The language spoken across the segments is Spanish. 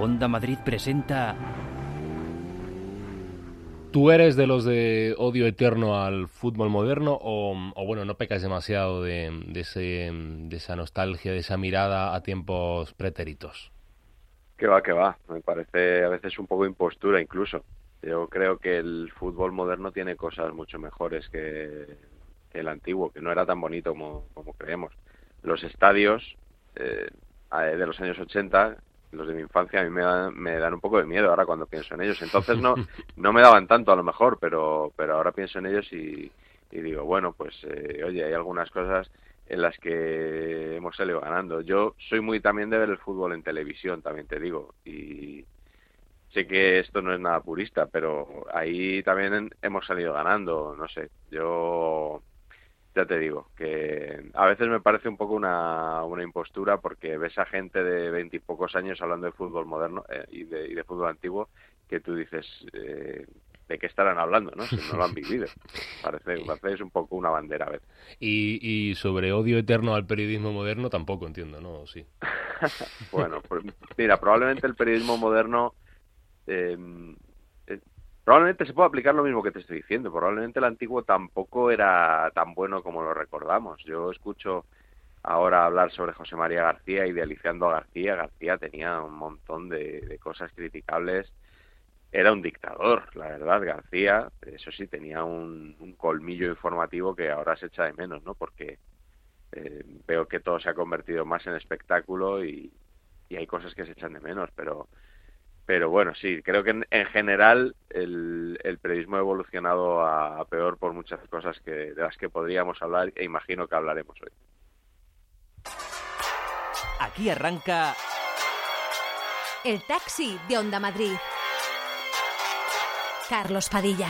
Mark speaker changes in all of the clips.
Speaker 1: Onda Madrid presenta...
Speaker 2: ¿Tú eres de los de odio eterno al fútbol moderno o bueno, no pecas demasiado de esa nostalgia, de esa mirada a tiempos pretéritos?
Speaker 3: Que va. Me parece a veces un poco impostura incluso. Yo creo que el fútbol moderno tiene cosas mucho mejores que el antiguo, que no era tan bonito como creemos. Los estadios de los años 80, los de mi infancia, a mí me dan un poco de miedo ahora cuando pienso en ellos. Entonces no me daban tanto a lo mejor, pero ahora pienso en ellos y digo, bueno, pues oye, hay algunas cosas en las que hemos salido ganando. Yo soy muy también de ver el fútbol en televisión, también te digo, y sé que esto no es nada purista, pero ahí también hemos salido ganando, no sé, yo ya te digo, que a veces me parece un poco una impostura porque ves a gente de 20 y pocos años hablando de fútbol moderno y de fútbol antiguo que tú dices, ¿de qué estarán hablando, no? Si no lo han vivido. Parece es un poco una bandera a veces.
Speaker 2: Y sobre odio eterno al periodismo moderno tampoco entiendo, ¿no? Sí.
Speaker 3: Bueno, pues, mira, probablemente el periodismo moderno... probablemente se pueda aplicar lo mismo que te estoy diciendo. Probablemente el antiguo tampoco era tan bueno como lo recordamos. Yo escucho ahora hablar sobre José María García, idealizando a García. García tenía un montón de cosas criticables. Era un dictador, la verdad, García. Eso sí, tenía un colmillo informativo que ahora se echa de menos, ¿no? Porque veo que todo se ha convertido más en espectáculo y hay cosas que se echan de menos, pero bueno, sí, creo que en general el periodismo ha evolucionado a peor por muchas cosas de las que podríamos hablar e imagino que hablaremos hoy.
Speaker 1: Aquí arranca...
Speaker 4: El taxi de Onda Madrid. Carlos Padilla.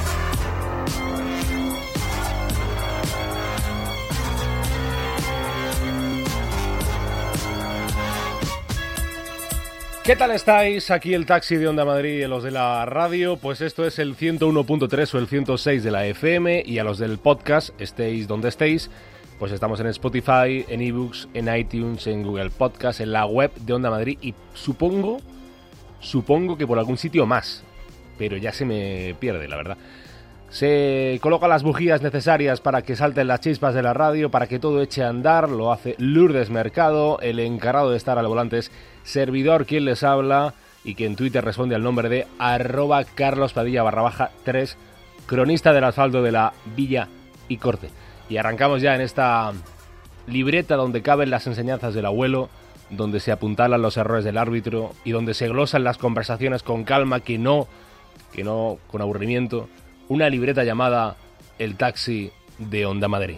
Speaker 2: ¿Qué tal estáis? Aquí el taxi de Onda Madrid y los de la radio. Pues esto es el 101.3 o el 106 de la FM, y a los del podcast, estéis donde estéis, pues estamos en Spotify, en eBooks, en iTunes, en Google Podcast, en la web de Onda Madrid y supongo que por algún sitio más, pero ya se me pierde, la verdad. Se colocan las bujías necesarias para que salten las chispas de la radio, para que todo eche a andar. Lo hace Lourdes Mercado. El encargado de estar al volante es servidor quien les habla y que en Twitter responde al nombre de @carlospadilla_3, cronista del asfalto de la Villa y Corte. Y arrancamos ya en esta libreta donde caben las enseñanzas del abuelo, donde se apuntalan los errores del árbitro y donde se glosan las conversaciones con calma, que no con aburrimiento. Una libreta llamada El taxi de Onda Madrid.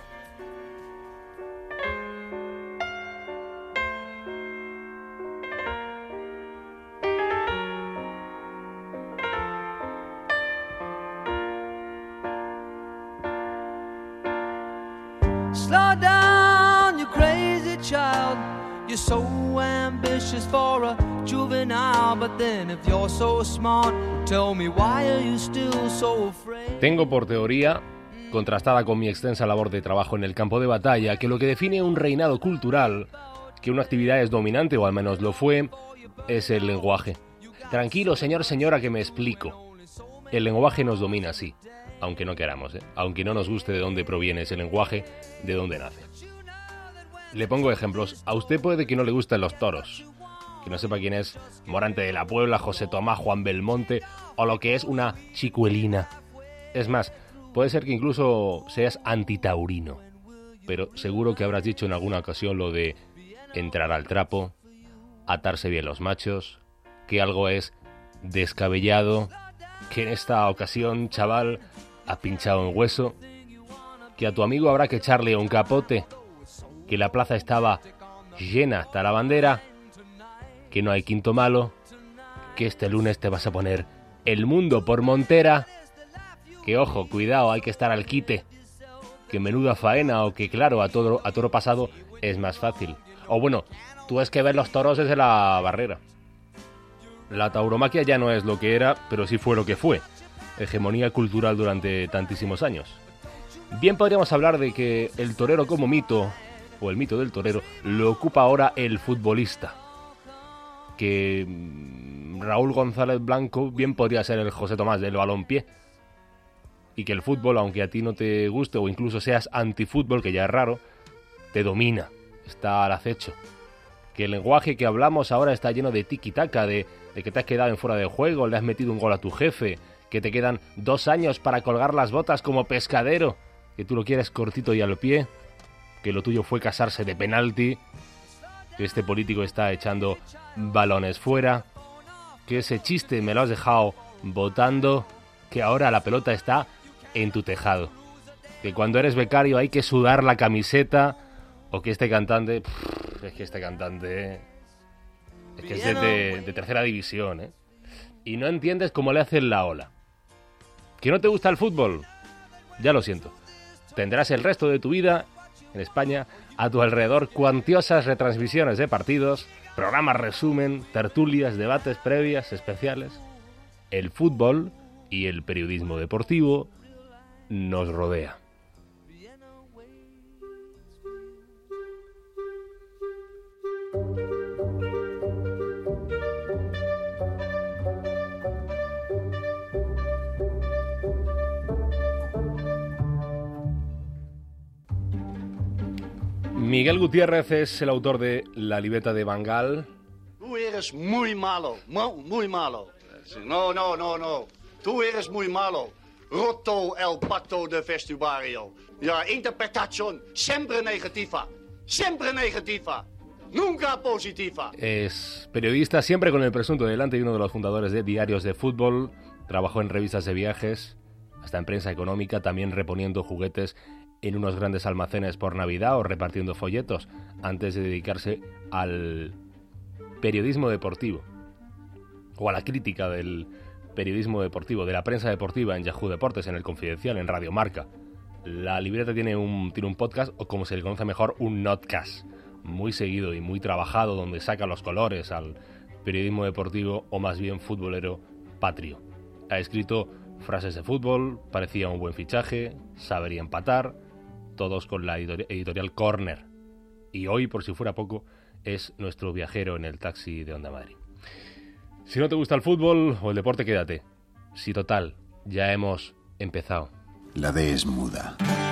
Speaker 5: Slow down, you crazy child. You're so ambitious for a juvenile, but then if you're so smart, tell me why are you still so afraid?
Speaker 2: Tengo por teoría, contrastada con mi extensa labor de trabajo en el campo de batalla, que lo que define un reinado cultural, que una actividad es dominante o al menos lo fue, es el lenguaje. Tranquilo, señora, que me explico. El lenguaje nos domina, sí, aunque no queramos, aunque no nos guste de dónde proviene ese lenguaje, de dónde nace. Le pongo ejemplos. A usted puede que no le gusten los toros, que no sepa quién es Morante de la Puebla, José Tomás, Juan Belmonte o lo que es una chicuelina. Es más, puede ser que incluso seas antitaurino, pero seguro que habrás dicho en alguna ocasión lo de entrar al trapo, atarse bien los machos, que algo es descabellado, que en esta ocasión, chaval, ha pinchado en hueso, que a tu amigo habrá que echarle un capote, que la plaza estaba llena hasta la bandera, que no hay quinto malo, que este lunes te vas a poner el mundo por montera, que ojo, cuidado, hay que estar al quite, que menuda faena, o que claro, a toro pasado es más fácil. O bueno, tú es que ves los toros desde la barrera. La tauromaquia ya no es lo que era, pero sí fue lo que fue. Hegemonía cultural durante tantísimos años. Bien podríamos hablar de que el torero como mito, o el mito del torero, lo ocupa ahora el futbolista. que Raúl González Blanco bien podría ser el José Tomás del balompié, y que el fútbol, aunque a ti no te guste o incluso seas antifútbol, que ya es raro, te domina, está al acecho. Que el lenguaje que hablamos ahora está lleno de tiki-taka, de que te has quedado en fuera de juego, le has metido un gol a tu jefe, que te quedan 2 años para colgar las botas como pescadero, que tú lo quieres cortito y al pie, que lo tuyo fue casarse de penalti, que este político está echando balones fuera, que ese chiste me lo has dejado botando, que ahora la pelota está en tu tejado, que cuando eres becario hay que sudar la camiseta, o que este cantante... es que este cantante... es que es de tercera división, ¿eh? Y no entiendes cómo le hacen la ola. ¿Que no te gusta el fútbol? Ya lo siento. Tendrás el resto de tu vida, en España, a tu alrededor cuantiosas retransmisiones de partidos, programas resumen, tertulias, debates previas, especiales. El fútbol y el periodismo deportivo nos rodea. Miguel Gutiérrez es el autor de La libreta de Van Gaal.
Speaker 6: Tú eres muy malo, muy malo. No. Tú eres muy malo. Roto el pacto de vestuario. La interpretación siempre negativa. Siempre negativa. Nunca positiva.
Speaker 2: Es periodista, siempre con el presunto delante, y uno de los fundadores de Diarios de Fútbol. Trabajó en revistas de viajes, hasta en prensa económica, también reponiendo juguetes en unos grandes almacenes por Navidad o repartiendo folletos, antes de dedicarse al periodismo deportivo, o a la crítica del periodismo deportivo, de la prensa deportiva en Yahoo Deportes, en El Confidencial, en Radio Marca. La libreta tiene un podcast, o como se le conoce mejor, un notcast, muy seguido y muy trabajado, donde saca los colores al periodismo deportivo, o más bien futbolero patrio. Ha escrito frases de fútbol, parecía un buen fichaje, sabería empatar, todos con la editorial Corner. Y hoy, por si fuera poco, es nuestro viajero en el taxi de Onda Madrid. Si no te gusta el fútbol o el deporte, quédate. Si total, ya hemos empezado.
Speaker 7: La D es muda.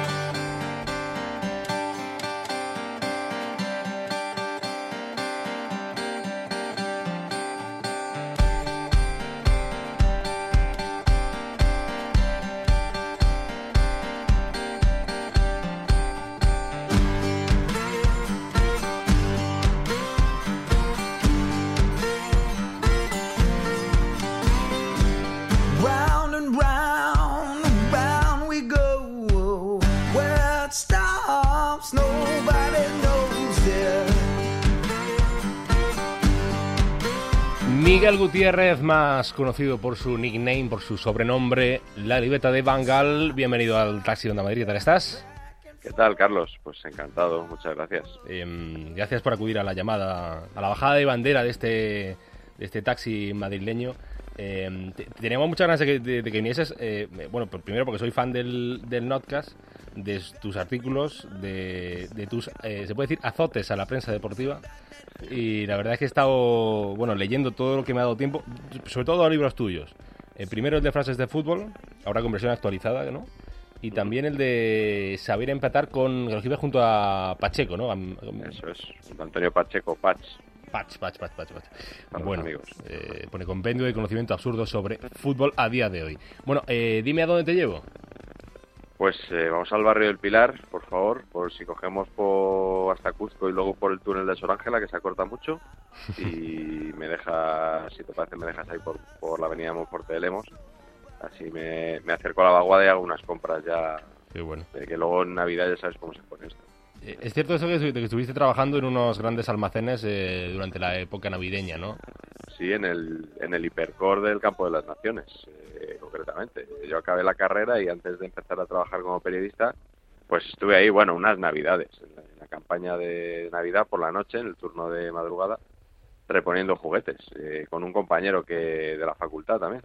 Speaker 2: Miguel Gutiérrez, más conocido por su nickname, por su sobrenombre, La libreta de Van Gaal. Bienvenido al Taxi de Onda Madrid, ¿qué tal estás?
Speaker 3: ¿Qué tal, Carlos? Pues encantado, muchas gracias.
Speaker 2: Gracias por acudir a la llamada, a la bajada de bandera de este taxi madrileño. Teníamos muchas ganas de que vinieses, bueno, primero porque soy fan del Notcast, de tus artículos, de tus, se puede decir, azotes a la prensa deportiva, y la verdad es que he estado, bueno, leyendo todo lo que me ha dado tiempo, sobre todo libros tuyos. Primero el de frases de fútbol, ahora con versión actualizada, ¿no? Y también el de saber empatar con, que lo escribes junto a Pacheco, ¿no?
Speaker 3: Eso es, Antonio Pacheco, Patch.
Speaker 2: Bueno, pone compendio de conocimiento absurdo sobre fútbol a día de hoy. Bueno, dime a dónde te llevo.
Speaker 3: Pues vamos al barrio del Pilar, por favor, por si cogemos hasta Cuzco y luego por el túnel de Sor Ángela, que se acorta mucho, y me dejas, si te parece, me dejas ahí por la avenida Monforte de Lemos. Así me acerco a la vaguada y hago unas compras ya. Qué bueno. Que luego en Navidad ya sabes cómo se pone esto.
Speaker 2: Es cierto eso de que estuviste trabajando en unos grandes almacenes durante la época navideña, ¿no?
Speaker 3: Sí, en el Hipercor del Campo de las Naciones, concretamente. Yo acabé la carrera y antes de empezar a trabajar como periodista, pues estuve ahí, bueno, unas Navidades, en la campaña de Navidad por la noche, en el turno de madrugada, reponiendo juguetes, con un compañero de la facultad también,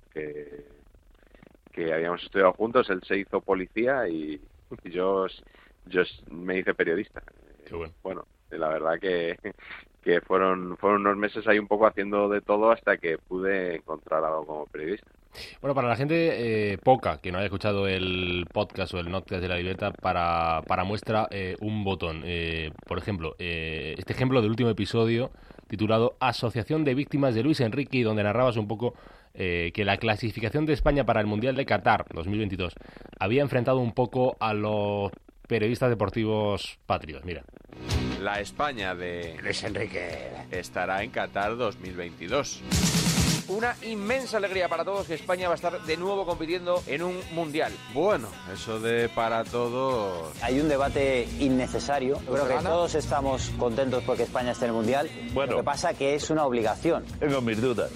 Speaker 3: que habíamos estudiado juntos. Él se hizo policía y yo me hice periodista.
Speaker 2: Qué bueno.
Speaker 3: Bueno, La verdad que fueron unos meses ahí un poco haciendo de todo hasta que pude encontrar algo como periodista.
Speaker 2: Bueno, para la gente poca que no haya escuchado el podcast o el notcast de La Libreta, para muestra un botón. Por ejemplo, este ejemplo del último episodio titulado Asociación de Víctimas de Luis Enrique, y donde narrabas un poco que la clasificación de España para el Mundial de Qatar 2022 había enfrentado un poco a los periodistas deportivos patrios. Mira.
Speaker 7: La España de
Speaker 6: Luis Enrique
Speaker 7: estará en Qatar 2022.
Speaker 8: Una inmensa alegría para todos que España va a estar de nuevo compitiendo en un mundial.
Speaker 7: Bueno, eso de para todos...
Speaker 9: Hay un debate innecesario. Yo creo que
Speaker 8: ¿Gana?
Speaker 9: todos estamos contentos porque España esté en el mundial.
Speaker 10: Bueno.
Speaker 9: Lo que pasa que es una obligación.
Speaker 10: Tengo mis dudas.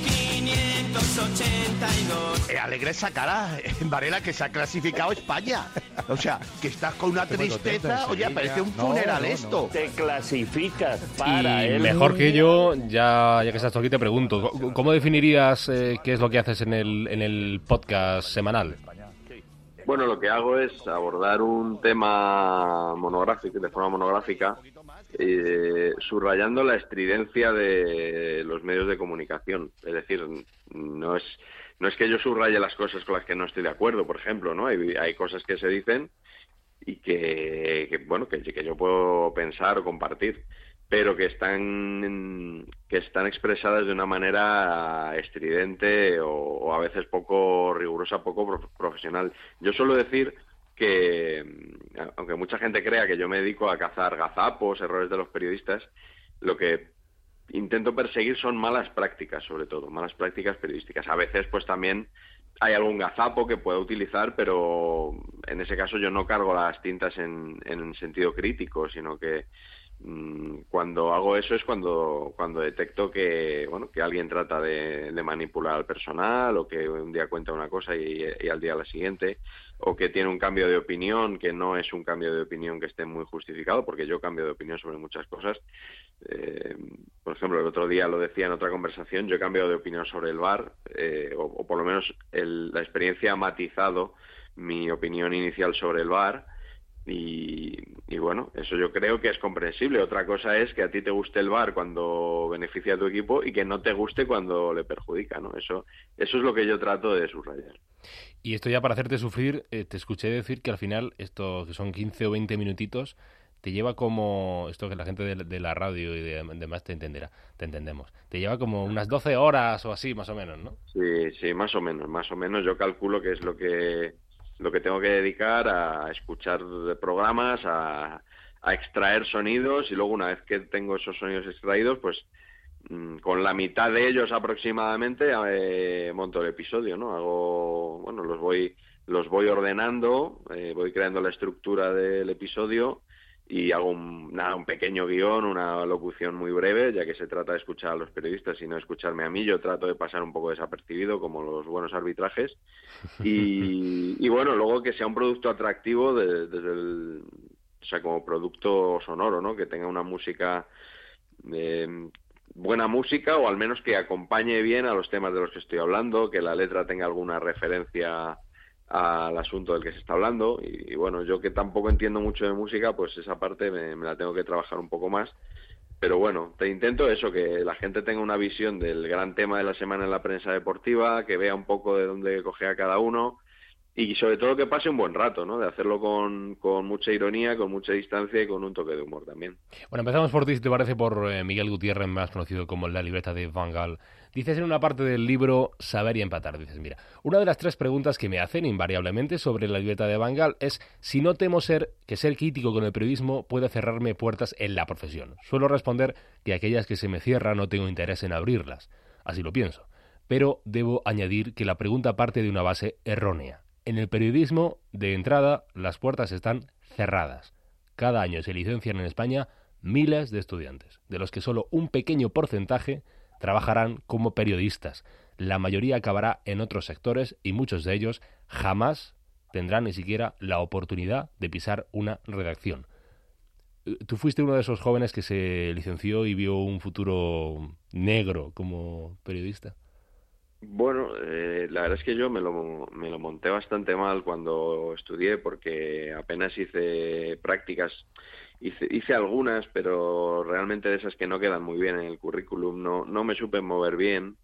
Speaker 6: Alegre esa cara, Varela, que se ha clasificado España. O sea, que estás con una tristeza. Oye, parece un funeral esto.
Speaker 10: Te clasificas para
Speaker 2: Y
Speaker 10: el
Speaker 2: mejor que yo, ya que estás aquí, te pregunto, ¿cómo definirías qué es lo que haces en el podcast semanal?
Speaker 3: Bueno, lo que hago es abordar un tema monográfico, de forma monográfica, subrayando la estridencia de los medios de comunicación. Es decir, no es que yo subraye las cosas con las que no estoy de acuerdo, por ejemplo, ¿no? Hay cosas que se dicen y que yo puedo pensar o compartir, pero que están expresadas de una manera estridente o a veces poco rigurosa, poco profesional. Yo suelo decir que, aunque mucha gente crea que yo me dedico a cazar gazapos, errores de los periodistas, lo que intento perseguir son malas prácticas, sobre todo, malas prácticas periodísticas. A veces, pues también hay algún gazapo que pueda utilizar, pero en ese caso yo no cargo las tintas en sentido crítico, sino que cuando hago eso es cuando detecto que alguien trata de manipular al personal, o que un día cuenta una cosa y al día la siguiente, o que tiene un cambio de opinión que no es un cambio de opinión que esté muy justificado, porque yo cambio de opinión sobre muchas cosas. Por ejemplo, el otro día lo decía en otra conversación, yo he cambiado de opinión sobre el VAR, o por lo menos la experiencia ha matizado mi opinión inicial sobre el VAR. Y bueno, eso yo creo que es comprensible. Otra cosa es que a ti te guste el VAR cuando beneficia a tu equipo y que no te guste cuando le perjudica, ¿no? Eso es lo que yo trato de subrayar.
Speaker 2: Y esto ya para hacerte sufrir, te escuché decir que al final, esto que son 15 o 20 minutitos, te lleva como, esto que la gente de la radio y demás te entendemos, te lleva como unas 12 horas o así, más o menos, ¿no?
Speaker 3: Sí, más o menos. Yo calculo que es lo que tengo que dedicar a escuchar programas, a extraer sonidos, y luego una vez que tengo esos sonidos extraídos, pues con la mitad de ellos aproximadamente monto el episodio, ¿no? Los voy ordenando, voy creando la estructura del episodio y hago un pequeño guión, una locución muy breve, ya que se trata de escuchar a los periodistas y no escucharme a mí. Yo trato de pasar un poco desapercibido, como los buenos arbitrajes, y bueno, luego que sea un producto atractivo o sea, como producto sonoro, ¿no? Que tenga una música, buena música, o al menos que acompañe bien a los temas de los que estoy hablando, que la letra tenga alguna referencia al asunto del que se está hablando. Y bueno, yo que tampoco entiendo mucho de música, pues esa parte me la tengo que trabajar un poco más. Pero bueno, te intento eso, que la gente tenga una visión del gran tema de la semana en la prensa deportiva, que vea un poco de dónde coge a cada uno, y sobre todo que pase un buen rato, ¿no? De hacerlo con mucha ironía, con mucha distancia y con un toque de humor también.
Speaker 2: Bueno, empezamos por ti, si te parece, por Miguel Gutiérrez, más conocido como La Libreta de Van Gaal. Dices en una parte del libro Saber y empatar, dices, mira, una de las 3 preguntas que me hacen invariablemente sobre La Libreta de Van Gaal es si no temo ser crítico con el periodismo puede cerrarme puertas en la profesión. Suelo responder que aquellas que se me cierran no tengo interés en abrirlas. Así lo pienso. Pero debo añadir que la pregunta parte de una base errónea. En el periodismo, de entrada, las puertas están cerradas. Cada año se licencian en España miles de estudiantes, de los que solo un pequeño porcentaje trabajarán como periodistas. La mayoría acabará en otros sectores y muchos de ellos jamás tendrán ni siquiera la oportunidad de pisar una redacción. ¿Tú fuiste uno de esos jóvenes que se licenció y vio un futuro negro como periodista?
Speaker 3: Bueno, la verdad es que yo me lo monté bastante mal cuando estudié porque apenas hice prácticas, hice algunas, pero realmente de esas que no quedan muy bien en el currículum, no me supe mover bien.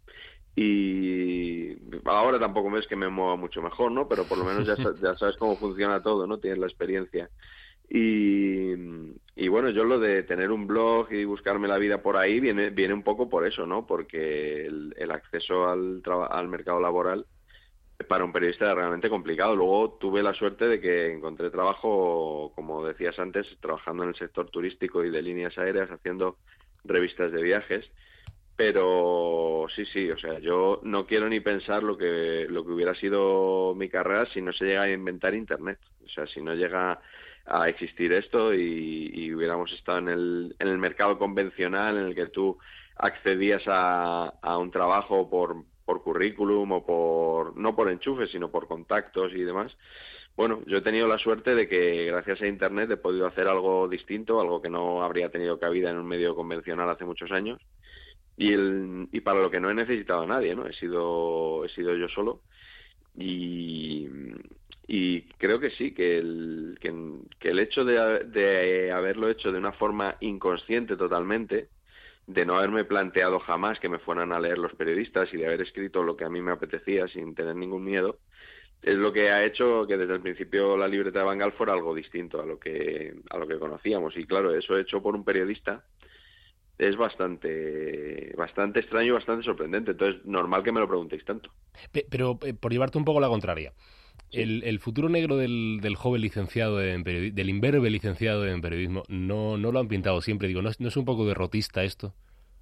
Speaker 3: Y ahora tampoco es que me mueva mucho mejor, ¿no? Pero por lo menos ya sabes cómo funciona todo, ¿no? Tienes la experiencia. Y, y bueno, yo lo de tener un blog y buscarme la vida por ahí viene un poco por eso, ¿no? Porque el acceso al mercado laboral para un periodista era realmente complicado. Luego tuve la suerte de que encontré trabajo, como decías antes, trabajando en el sector turístico y de líneas aéreas, haciendo revistas de viajes. Pero sí, o sea, yo no quiero ni pensar lo que hubiera sido mi carrera si no se llega a inventar Internet. O sea, si no llega a existir esto y hubiéramos estado en el mercado convencional en el que tú accedías a un trabajo por currículum o no por enchufe, sino por contactos y demás. Bueno, yo he tenido la suerte de que gracias a Internet he podido hacer algo distinto, algo que no habría tenido cabida en un medio convencional hace muchos años. Y para lo que no he necesitado a nadie, ¿no? He sido yo solo y creo que sí, que el hecho de haberlo hecho de una forma inconsciente totalmente, de no haberme planteado jamás que me fueran a leer los periodistas y de haber escrito lo que a mí me apetecía sin tener ningún miedo, es lo que ha hecho que desde el principio la libreta de Bangal fuera algo distinto a lo que conocíamos. Y claro, eso hecho por un periodista es bastante extraño y bastante sorprendente. Entonces, normal que me lo preguntéis tanto.
Speaker 2: Pero por llevarte un poco la contraria,
Speaker 3: Sí.
Speaker 2: el futuro negro del joven licenciado en periodismo, del imberbe licenciado en periodismo, no lo han pintado siempre. Digo, ¿no es un poco derrotista esto?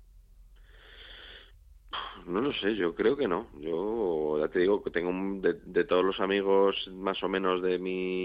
Speaker 3: No lo sé, yo creo que no. Yo ya te digo que tengo de todos los amigos más o menos de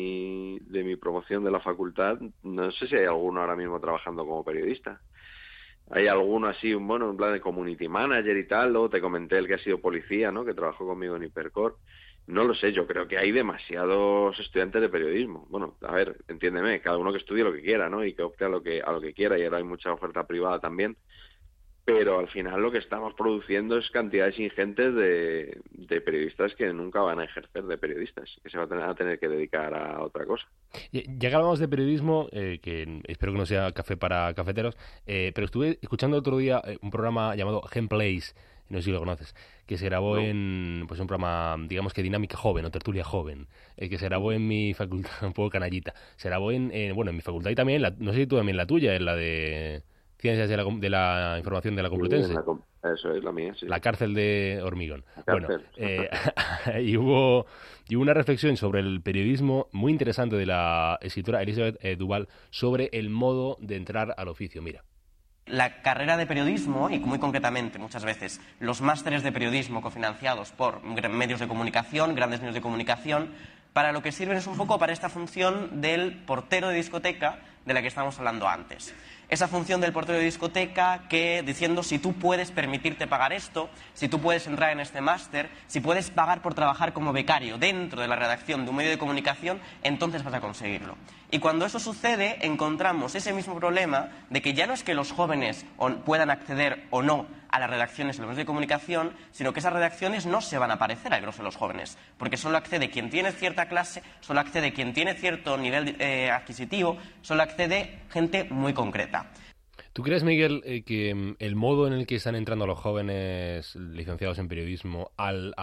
Speaker 3: mi promoción de la facultad, no sé si hay alguno ahora mismo trabajando como periodista. Hay alguno así, bueno, en plan de community manager y tal. Luego te comenté el que ha sido policía, ¿no? Que trabajó conmigo en Hipercor. No lo sé, yo creo que hay demasiados estudiantes de periodismo. Bueno, a ver, entiéndeme, cada uno que estudie lo que quiera, ¿no? Y que opte a lo que quiera. Y ahora hay mucha oferta privada también. Pero al final lo que estamos produciendo es cantidades ingentes de periodistas que nunca van a ejercer de periodistas, que se van a tener que dedicar a otra cosa.
Speaker 2: Ya que hablamos de periodismo, que espero que no sea café para cafeteros, pero estuve escuchando otro día un programa llamado Gameplays, no sé si lo conoces, que se grabó en un programa, digamos que dinámica joven o tertulia joven, que se grabó en mi facultad, un poco canallita, se grabó en mi facultad y también, no sé si tú también la tuya, en la de Ciencias de la Información de la Complutense.
Speaker 3: Sí, eso es la mía, sí.
Speaker 2: La cárcel de Hormigón. Bueno,
Speaker 3: Cárcel.
Speaker 2: y hubo una reflexión sobre el periodismo muy interesante de la escritora Elizabeth Duval sobre el modo de entrar al oficio. Mira.
Speaker 11: La carrera de periodismo, y muy concretamente muchas veces los másteres de periodismo cofinanciados por medios de comunicación, grandes medios de comunicación, para lo que sirven es un poco para esta función del portero de discoteca de la que estábamos hablando antes. Esa función del portero de discoteca que diciendo si tú puedes permitirte pagar esto, si tú puedes entrar en este máster, si puedes pagar por trabajar como becario dentro de la redacción de un medio de comunicación, entonces vas a conseguirlo. Y cuando eso sucede, encontramos ese mismo problema de que ya no es que los jóvenes puedan acceder o no a las redacciones de los medios de comunicación, sino que esas redacciones no se van a parecer al grosso de los jóvenes, porque solo accede quien tiene cierta clase, solo accede quien tiene cierto nivel adquisitivo, solo accede gente muy concreta.
Speaker 2: ¿Tú crees, Miguel, que el modo en el que están entrando los jóvenes licenciados en periodismo al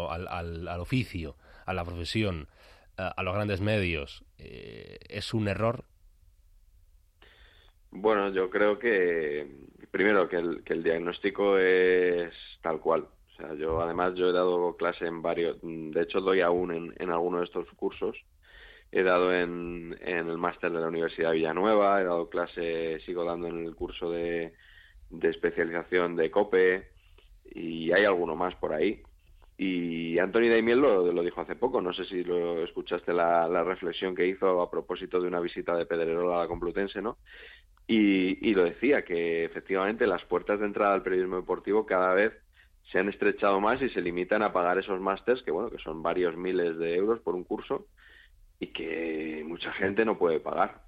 Speaker 2: oficio, a la profesión, a los grandes medios, es un error?
Speaker 3: Bueno, yo creo que primero que el diagnóstico es tal cual. O sea, yo he dado clase en varios, de hecho doy aún en alguno de estos cursos. He dado en el máster de la Universidad de Villanueva, he dado clase, sigo dando en el curso de especialización de COPE y hay alguno más por ahí. Y Anthony Daimiel lo dijo hace poco, no sé si lo escuchaste la reflexión que hizo a propósito de una visita de Pedrerol a la Complutense, ¿no? Y lo decía, que efectivamente las puertas de entrada al periodismo deportivo cada vez se han estrechado más y se limitan a pagar esos másters, que bueno, que son varios miles de euros por un curso y que mucha gente no puede pagar.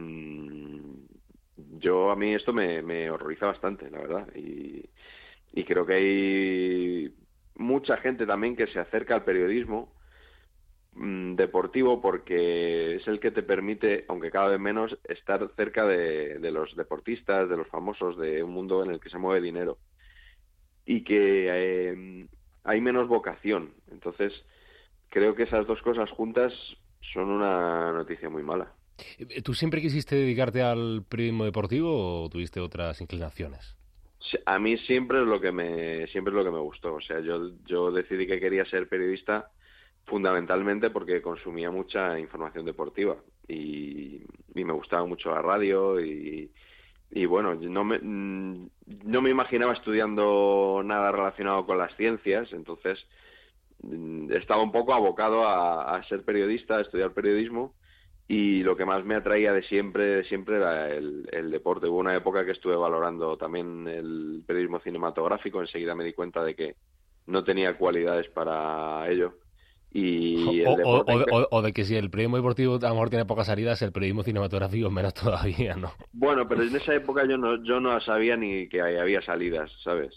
Speaker 3: A mí esto me horroriza bastante, la verdad, y creo que hay mucha gente también que se acerca al periodismo deportivo porque es el que te permite, aunque cada vez menos, estar cerca de los deportistas, de los famosos, de un mundo en el que se mueve dinero y que hay menos vocación. Entonces, creo que esas dos cosas juntas son una noticia muy mala.
Speaker 2: ¿Tú siempre quisiste dedicarte al periodismo deportivo o tuviste otras inclinaciones?
Speaker 3: A mí siempre es lo que me gustó. O sea, yo decidí que quería ser periodista fundamentalmente porque consumía mucha información deportiva y me gustaba mucho la radio y bueno, no me imaginaba estudiando nada relacionado con las ciencias, entonces estaba un poco abocado a ser periodista, a estudiar periodismo, y lo que más me atraía de siempre era el deporte. Hubo una época que estuve valorando también el periodismo cinematográfico, enseguida me di cuenta de que no tenía cualidades para ello. Y el deporte...
Speaker 2: o de que si el periodismo deportivo a lo mejor tiene pocas salidas, el periodismo cinematográfico menos todavía, ¿no?
Speaker 3: Bueno, pero en esa época yo no sabía ni que había salidas, ¿sabes?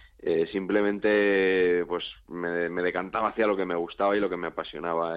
Speaker 3: Simplemente pues me decantaba hacia lo que me gustaba y lo que me apasionaba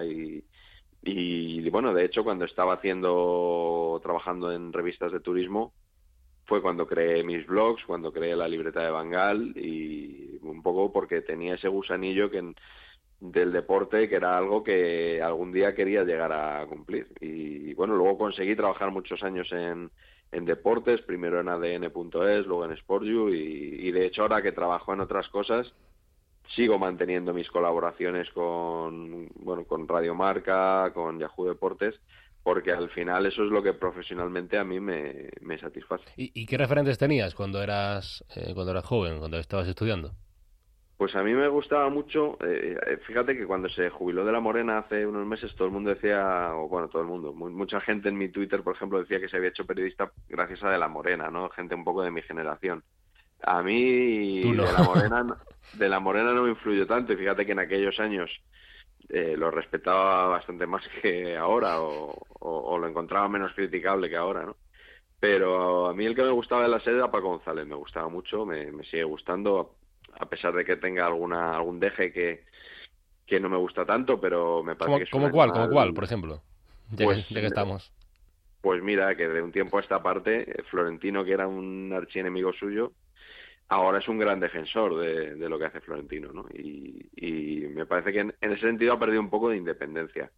Speaker 3: y bueno, de hecho cuando estaba trabajando en revistas de turismo fue cuando creé mis blogs, cuando creé la libreta de Bangal, y un poco porque tenía ese gusanillo del deporte, que era algo que algún día quería llegar a cumplir. Y bueno, luego conseguí trabajar muchos años en deportes, primero en ADN.es, luego en SportU, y de hecho ahora que trabajo en otras cosas sigo manteniendo mis colaboraciones con Radio Marca, con Yahoo Deportes, porque al final eso es lo que profesionalmente a mí me satisface.
Speaker 2: ¿Y qué referentes tenías cuando eras joven, cuando estabas estudiando?
Speaker 3: Pues a mí me gustaba mucho, fíjate que cuando se jubiló de La Morena hace unos meses todo el mundo decía, todo el mundo, mucha gente en mi Twitter, por ejemplo, decía que se había hecho periodista gracias a De La Morena, ¿no? Gente un poco de mi generación. A mí
Speaker 2: no.
Speaker 3: de La Morena no me influyó tanto, y fíjate que en aquellos años lo respetaba bastante más que ahora, o lo encontraba menos criticable que ahora, ¿no? Pero a mí el que me gustaba de la serie era Paco González, me gustaba mucho, me sigue gustando, a pesar de que tenga algún deje que no me gusta tanto, pero me parece que es
Speaker 2: ¿Como cuál, por ejemplo? Ya que estamos.
Speaker 3: Pues mira, que de un tiempo a esta parte, Florentino, que era un archienemigo suyo, ahora es un gran defensor de lo que hace Florentino, ¿no? Y me parece que en ese sentido ha perdido un poco de independencia.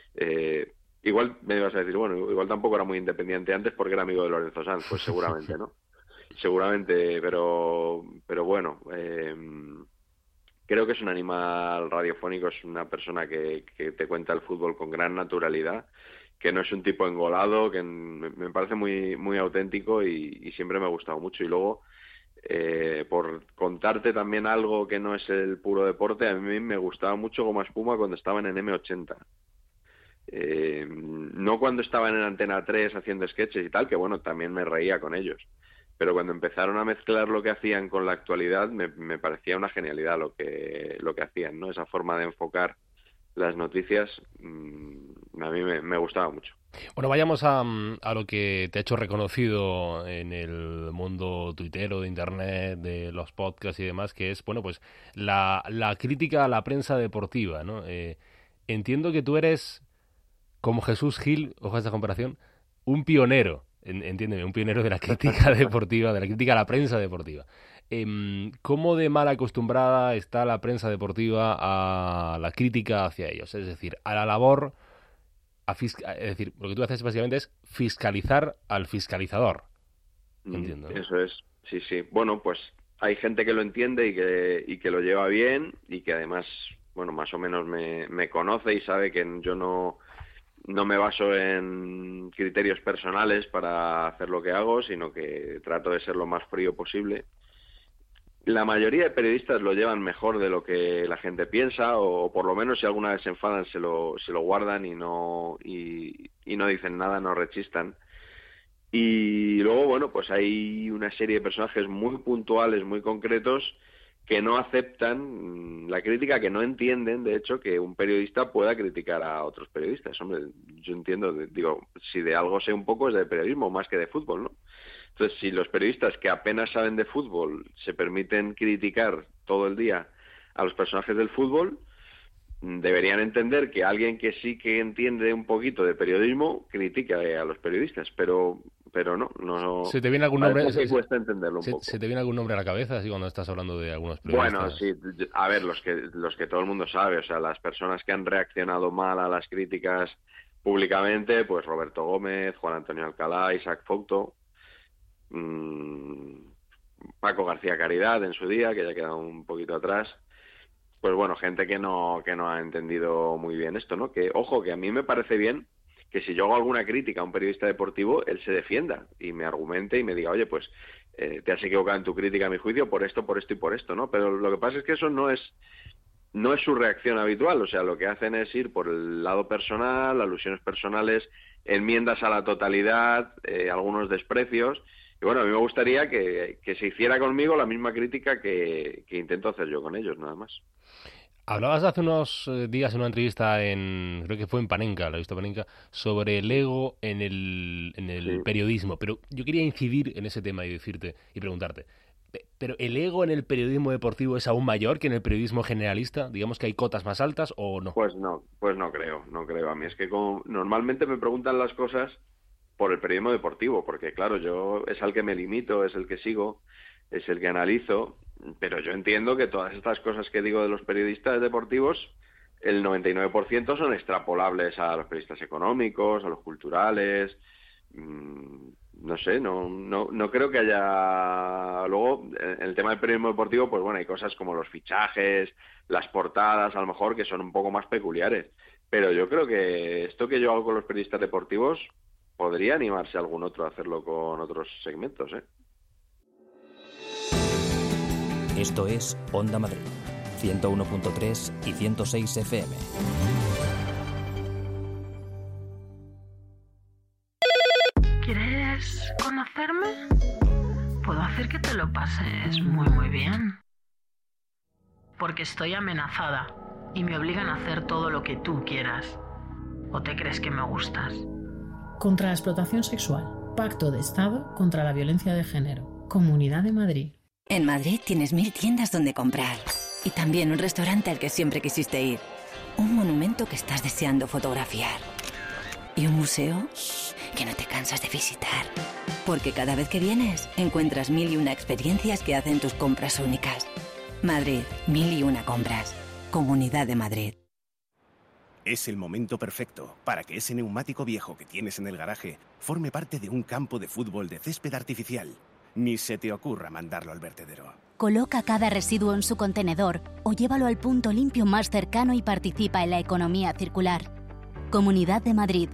Speaker 3: Igual me ibas a decir, bueno, igual tampoco era muy independiente antes porque era amigo de Lorenzo Sanz, pues seguramente, ¿no? Seguramente, pero bueno, creo que es un animal radiofónico, es una persona que te cuenta el fútbol con gran naturalidad, que no es un tipo engolado, que me parece muy, muy auténtico y siempre me ha gustado mucho. Y luego, por contarte también algo que no es el puro deporte, a mí me gustaba mucho Goma Espuma cuando estaban en M80. No cuando estaban en Antena 3 haciendo sketches y tal, que bueno, también me reía con ellos. Pero cuando empezaron a mezclar lo que hacían con la actualidad, me parecía una genialidad lo que hacían, ¿no? Esa forma de enfocar las noticias, a mí me gustaba mucho.
Speaker 2: Bueno, vayamos a lo que te ha hecho reconocido en el mundo tuitero, de internet, de los podcasts y demás, que es, bueno, pues la crítica a la prensa deportiva, ¿no? Entiendo que tú eres, como Jesús Gil, ojo a esta comparación, un pionero. Entiéndeme, un pionero de la crítica deportiva, de la crítica a la prensa deportiva. ¿Cómo de mal acostumbrada está la prensa deportiva a la crítica hacia ellos? Es decir, a la labor, es decir, lo que tú haces básicamente es fiscalizar al fiscalizador. Entiendo, ¿no?
Speaker 3: Eso es, sí. Bueno, pues hay gente que lo entiende y que lo lleva bien y que además, bueno, más o menos me conoce y sabe que yo no me baso en criterios personales para hacer lo que hago, sino que trato de ser lo más frío posible. La mayoría de periodistas lo llevan mejor de lo que la gente piensa, o por lo menos si alguna vez se enfadan se lo guardan y no dicen nada, no rechistan. Y luego, bueno, pues hay una serie de personajes muy puntuales, muy concretos, que no aceptan la crítica, que no entienden, de hecho, que un periodista pueda criticar a otros periodistas. Hombre, yo entiendo, digo, si de algo sé un poco es de periodismo, más que de fútbol, ¿no? Entonces, si los periodistas que apenas saben de fútbol se permiten criticar todo el día a los personajes del fútbol, deberían entender que alguien que sí que entiende un poquito de periodismo critique a los periodistas, pero no.
Speaker 2: ¿Se te viene algún nombre?
Speaker 3: Que cuesta entenderlo un poco.
Speaker 2: ¿Se te viene algún nombre a la cabeza así cuando estás hablando de algunos periodistas?
Speaker 3: Bueno, sí, a ver, los que todo el mundo sabe, o sea, las personas que han reaccionado mal a las críticas públicamente, pues Roberto Gómez, Juan Antonio Alcalá, Isaac Fouto, Paco García Caridad en su día, que ya queda un poquito atrás. Pues bueno, gente que no ha entendido muy bien esto, ¿no? Que, ojo, que a mí me parece bien que si yo hago alguna crítica a un periodista deportivo, él se defienda y me argumente y me diga, oye, pues te has equivocado en tu crítica a mi juicio por esto y por esto, ¿no? Pero lo que pasa es que eso no es su reacción habitual, o sea, lo que hacen es ir por el lado personal, alusiones personales, enmiendas a la totalidad, algunos desprecios. Y bueno, a mí me gustaría que se hiciera conmigo la misma crítica que intento hacer yo con ellos, nada más.
Speaker 2: Hablabas hace unos días en una entrevista creo que fue en Panenka, la he visto Panenka, sobre el ego en el periodismo, pero yo quería incidir en ese tema y preguntarte, ¿pero el ego en el periodismo deportivo es aún mayor que en el periodismo generalista? ¿Digamos que hay cotas más altas o no?
Speaker 3: Pues no creo. A mí es que normalmente me preguntan las cosas por el periodismo deportivo, porque claro, yo es al que me limito, es el que sigo, es el que analizo, pero yo entiendo que todas estas cosas que digo de los periodistas deportivos, el 99% son extrapolables a los periodistas económicos, a los culturales. No sé, no creo que haya... Luego, en el tema del periodismo deportivo, pues bueno, hay cosas como los fichajes, las portadas, a lo mejor, que son un poco más peculiares. Pero yo creo que esto que yo hago con los periodistas deportivos podría animarse algún otro a hacerlo con otros segmentos, ¿eh?
Speaker 1: Esto es Onda Madrid, 101.3 y 106 FM.
Speaker 12: ¿Quieres conocerme? Puedo hacer que te lo pases muy bien. Porque estoy amenazada y me obligan a hacer todo lo que tú quieras. ¿O te crees que me gustas?
Speaker 13: Contra la explotación sexual. Pacto de Estado contra la violencia de género. Comunidad de Madrid.
Speaker 14: En Madrid tienes 1000 tiendas donde comprar. Y también un restaurante al que siempre quisiste ir. Un monumento que estás deseando fotografiar. Y un museo que no te cansas de visitar. Porque cada vez que vienes, encuentras 1001 experiencias que hacen tus compras únicas. Madrid, 1001 compras. Comunidad de Madrid.
Speaker 15: Es el momento perfecto para que ese neumático viejo que tienes en el garaje forme parte de un campo de fútbol de césped artificial. Ni se te ocurra mandarlo al vertedero.
Speaker 16: Coloca cada residuo en su contenedor o llévalo al punto limpio más cercano y participa en la economía circular. Comunidad de Madrid.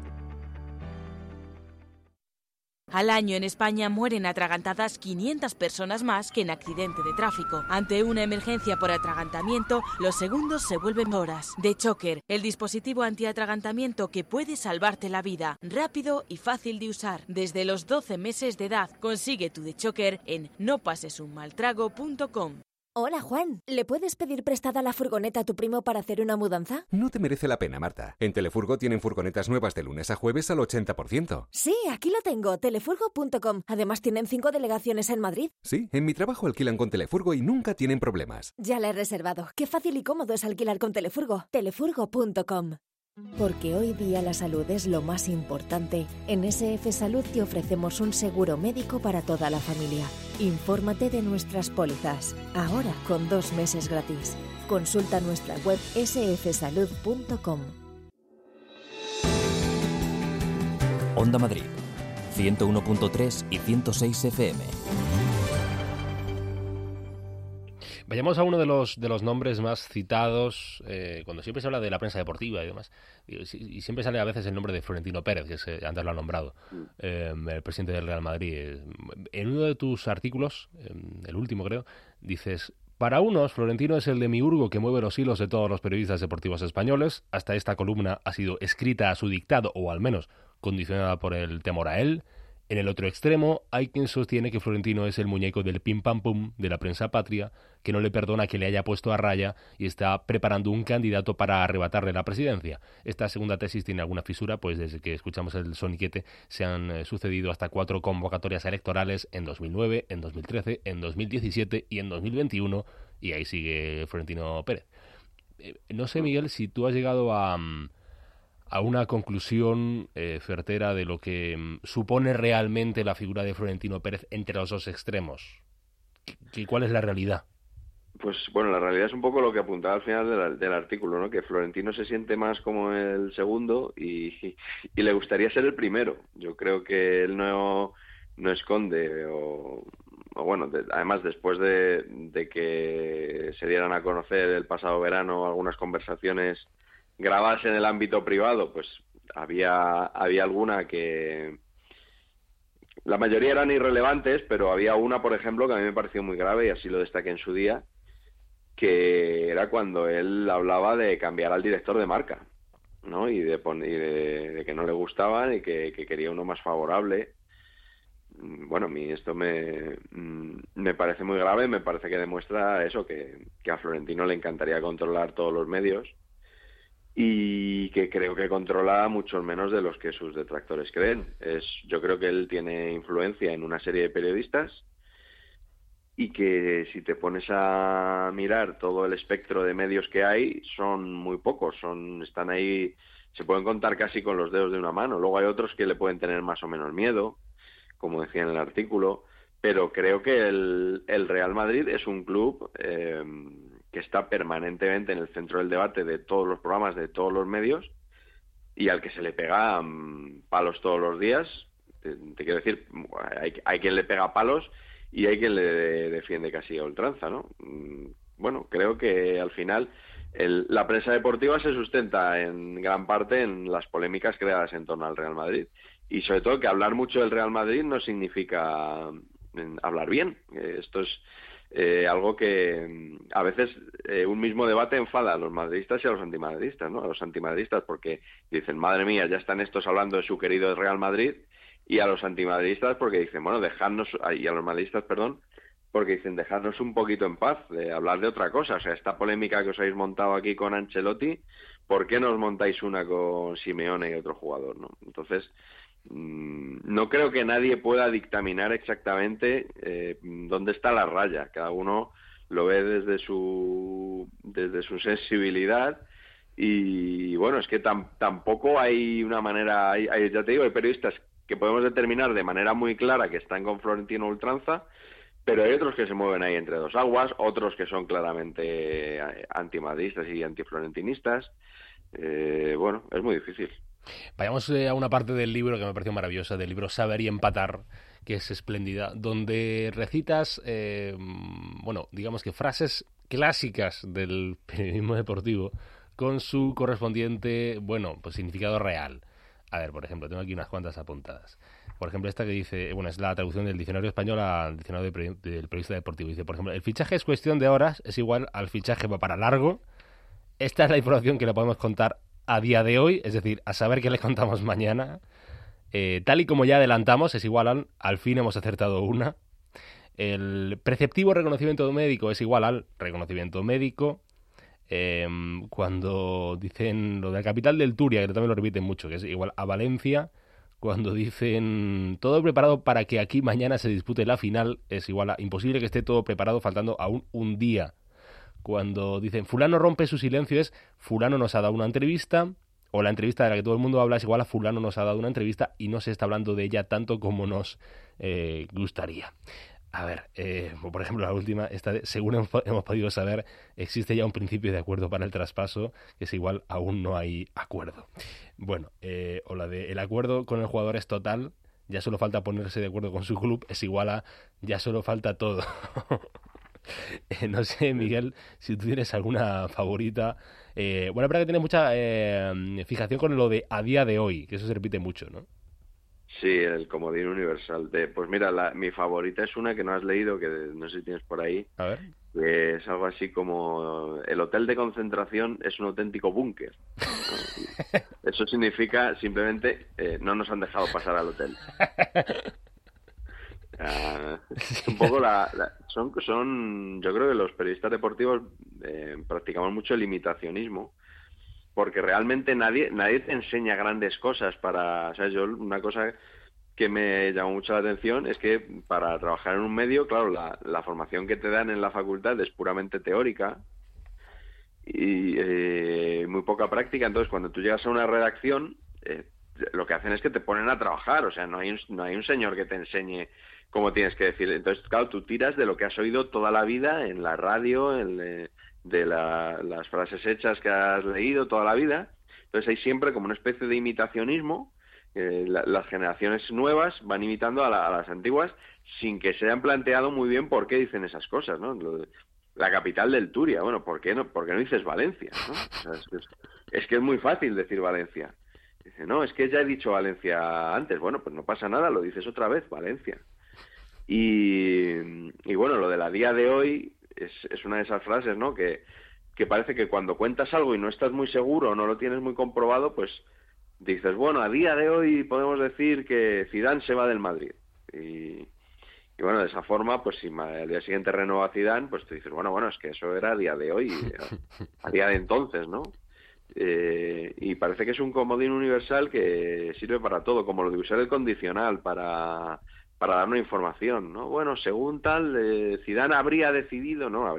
Speaker 17: Al año en España mueren atragantadas 500 personas más que en accidente de tráfico. Ante una emergencia por atragantamiento, los segundos se vuelven horas. The Choker, el dispositivo antiatragantamiento que puede salvarte la vida. Rápido y fácil de usar. Desde los 12 meses de edad, consigue tu The Choker en nopasesunmaltrago.com.
Speaker 18: Hola, Juan. ¿Le puedes pedir prestada la furgoneta a tu primo para hacer una mudanza?
Speaker 19: No te merece la pena, Marta. En Telefurgo tienen furgonetas nuevas de lunes a jueves al 80%.
Speaker 18: Sí, aquí lo tengo, telefurgo.com. Además tienen 5 delegaciones en Madrid.
Speaker 19: Sí, en mi trabajo alquilan con Telefurgo y nunca tienen problemas.
Speaker 18: Ya la he reservado. Qué fácil y cómodo es alquilar con Telefurgo. Telefurgo.com. Porque hoy día la salud es lo más importante, en SF Salud te ofrecemos un seguro médico para toda la familia. Infórmate de nuestras pólizas, ahora con 2 meses gratis. Consulta nuestra web sfsalud.com.
Speaker 1: Onda Madrid, 101.3 y 106 FM.
Speaker 2: Vayamos a uno de los nombres más citados cuando siempre se habla de la prensa deportiva y demás. Y siempre sale a veces el nombre de Florentino Pérez, que antes lo ha nombrado, el presidente del Real Madrid. En uno de tus artículos, el último creo, dices: para unos, Florentino es el demiurgo que mueve los hilos de todos los periodistas deportivos españoles. Hasta esta columna ha sido escrita a su dictado, o al menos condicionada por el temor a él. En el otro extremo hay quien sostiene que Florentino es el muñeco del pim pam pum de la prensa patria, que no le perdona que le haya puesto a raya y está preparando un candidato para arrebatarle la presidencia. Esta segunda tesis tiene alguna fisura, pues desde que escuchamos el soniquete se han sucedido hasta 4 convocatorias electorales en 2009, en 2013, en 2017 y en 2021, y ahí sigue Florentino Pérez. No sé, Miguel, si tú has llegado a una conclusión certera de lo que supone realmente la figura de Florentino Pérez entre los dos extremos. ¿Cuál es la realidad?
Speaker 3: Pues bueno, la realidad es un poco lo que apuntaba al final del artículo, ¿no? Que Florentino se siente más como el segundo y le gustaría ser el primero. Yo creo que él no esconde o bueno, además después de que se dieran a conocer el pasado verano algunas conversaciones grabadas en el ámbito privado, pues había alguna que la mayoría eran irrelevantes, pero había una, por ejemplo, que a mí me pareció muy grave y así lo destaqué en su día, que era cuando él hablaba de cambiar al director de marca, ¿no? Y de que no le gustaba y que quería uno más favorable. Bueno, a mí esto me parece muy grave, me parece que demuestra eso, que a Florentino le encantaría controlar todos los medios y que creo que controla mucho menos de los que sus detractores creen. Yo creo que él tiene influencia en una serie de periodistas y que si te pones a mirar todo el espectro de medios que hay, son muy pocos, están ahí, se pueden contar casi con los dedos de una mano. Luego hay otros que le pueden tener más o menos miedo, como decía en el artículo, pero creo que el Real Madrid es un club que está permanentemente en el centro del debate de todos los programas, de todos los medios, y al que se le pega palos todos los días. Te quiero decir, hay quien le pega palos y hay quien le defiende casi a ultranza, ¿no? Bueno, creo que al final la prensa deportiva se sustenta en gran parte en las polémicas creadas en torno al Real Madrid. Y sobre todo que hablar mucho del Real Madrid no significa hablar bien. Esto es algo que a veces un mismo debate enfada a los madridistas y a los antimadridistas, ¿no? A los antimadridistas porque dicen, madre mía, ya están estos hablando de su querido Real Madrid, y a los antimadridistas porque dicen, bueno, y a los madridistas, perdón, porque dicen, dejadnos un poquito en paz, de hablar de otra cosa. O sea, esta polémica que os habéis montado aquí con Ancelotti, ¿por qué no os montáis una con Simeone y otro jugador, no? Entonces, no creo que nadie pueda dictaminar exactamente dónde está la raya. Cada uno lo ve desde su sensibilidad y bueno, es que tampoco hay una manera, ya te digo, hay periodistas que podemos determinar de manera muy clara que están con Florentino ultranza, pero hay otros que se mueven ahí entre dos aguas, otros que son claramente antimadridistas y antiflorentinistas. Bueno, es muy difícil.
Speaker 2: Vayamos a una parte del libro que me pareció maravillosa, del libro Saber y Empatar, que es espléndida, donde recitas, bueno, digamos que frases clásicas del periodismo deportivo con su correspondiente, bueno, pues significado real. A ver, por ejemplo, tengo aquí unas cuantas apuntadas. Por ejemplo, esta que dice, bueno, es la traducción del diccionario español al diccionario del periodista deportivo. Dice, por ejemplo, el fichaje es cuestión de horas, es igual al fichaje va para largo. Esta es la información que le podemos contar a día de hoy, es decir, a saber qué le contamos mañana. Tal y como ya adelantamos, es igual al fin hemos acertado una. El preceptivo reconocimiento médico es igual al reconocimiento médico. Cuando dicen lo de la capital del Turia, que también lo repiten mucho, que es igual a Valencia. Cuando dicen todo preparado para que aquí mañana se dispute la final, es igual a imposible que esté todo preparado faltando aún un día. Cuando dicen fulano rompe su silencio, es fulano nos ha dado una entrevista, o la entrevista de la que todo el mundo habla es igual a fulano nos ha dado una entrevista y no se está hablando de ella tanto como nos gustaría. A ver, por ejemplo, la última, esta de, según hemos podido saber, existe ya un principio de acuerdo para el traspaso, que es igual, aún no hay acuerdo. Bueno, o la de el acuerdo con el jugador es total, ya solo falta ponerse de acuerdo con su club, es igual a ya solo falta todo. No sé, Miguel, si tú tienes alguna favorita. Bueno, pero que tienes mucha fijación con lo de a día de hoy, que eso se repite mucho, ¿no?
Speaker 3: Sí, el comodín universal. Pues mira, mi favorita es una que no has leído, que no sé si tienes por ahí.
Speaker 2: A ver.
Speaker 3: Que es algo así como el hotel de concentración es un auténtico búnker. Eso significa simplemente no nos han dejado pasar al hotel. Un poco son yo creo que los periodistas deportivos practicamos mucho el imitacionismo, porque realmente nadie te enseña grandes cosas para, o sea, yo una cosa que me llamó mucho la atención es que para trabajar en un medio, claro, la formación que te dan en la facultad es puramente teórica y muy poca práctica. Entonces, cuando tú llegas a una redacción, lo que hacen es que te ponen a trabajar. O sea, no hay un señor que te enseñe cómo tienes que decir. Entonces, claro, tú tiras de lo que has oído toda la vida en la radio, de las frases hechas que has leído toda la vida. Entonces, hay siempre como una especie de imitacionismo. Las generaciones nuevas van imitando a las antiguas sin que se hayan planteado muy bien por qué dicen esas cosas, ¿no? La capital del Turia, bueno, ¿por qué no dices Valencia, ¿no? O sea, es que es muy fácil decir Valencia. Dice, no, es que ya he dicho Valencia antes. Bueno, pues no pasa nada, lo dices otra vez, Valencia. Y bueno, lo de la día de hoy es una de esas frases, ¿no? Que parece que cuando cuentas algo y no estás muy seguro, no lo tienes muy comprobado, pues dices, bueno, a día de hoy podemos decir que Zidane se va del Madrid. Y bueno, de esa forma, pues si al día siguiente renueva Zidane, pues te dices, bueno, es que eso era a día de hoy, a día de entonces, ¿no? Y parece que es un comodín universal que sirve para todo, como lo de usar el condicional para dar una información, ¿no? Bueno, según tal, Zidane habría decidido, no.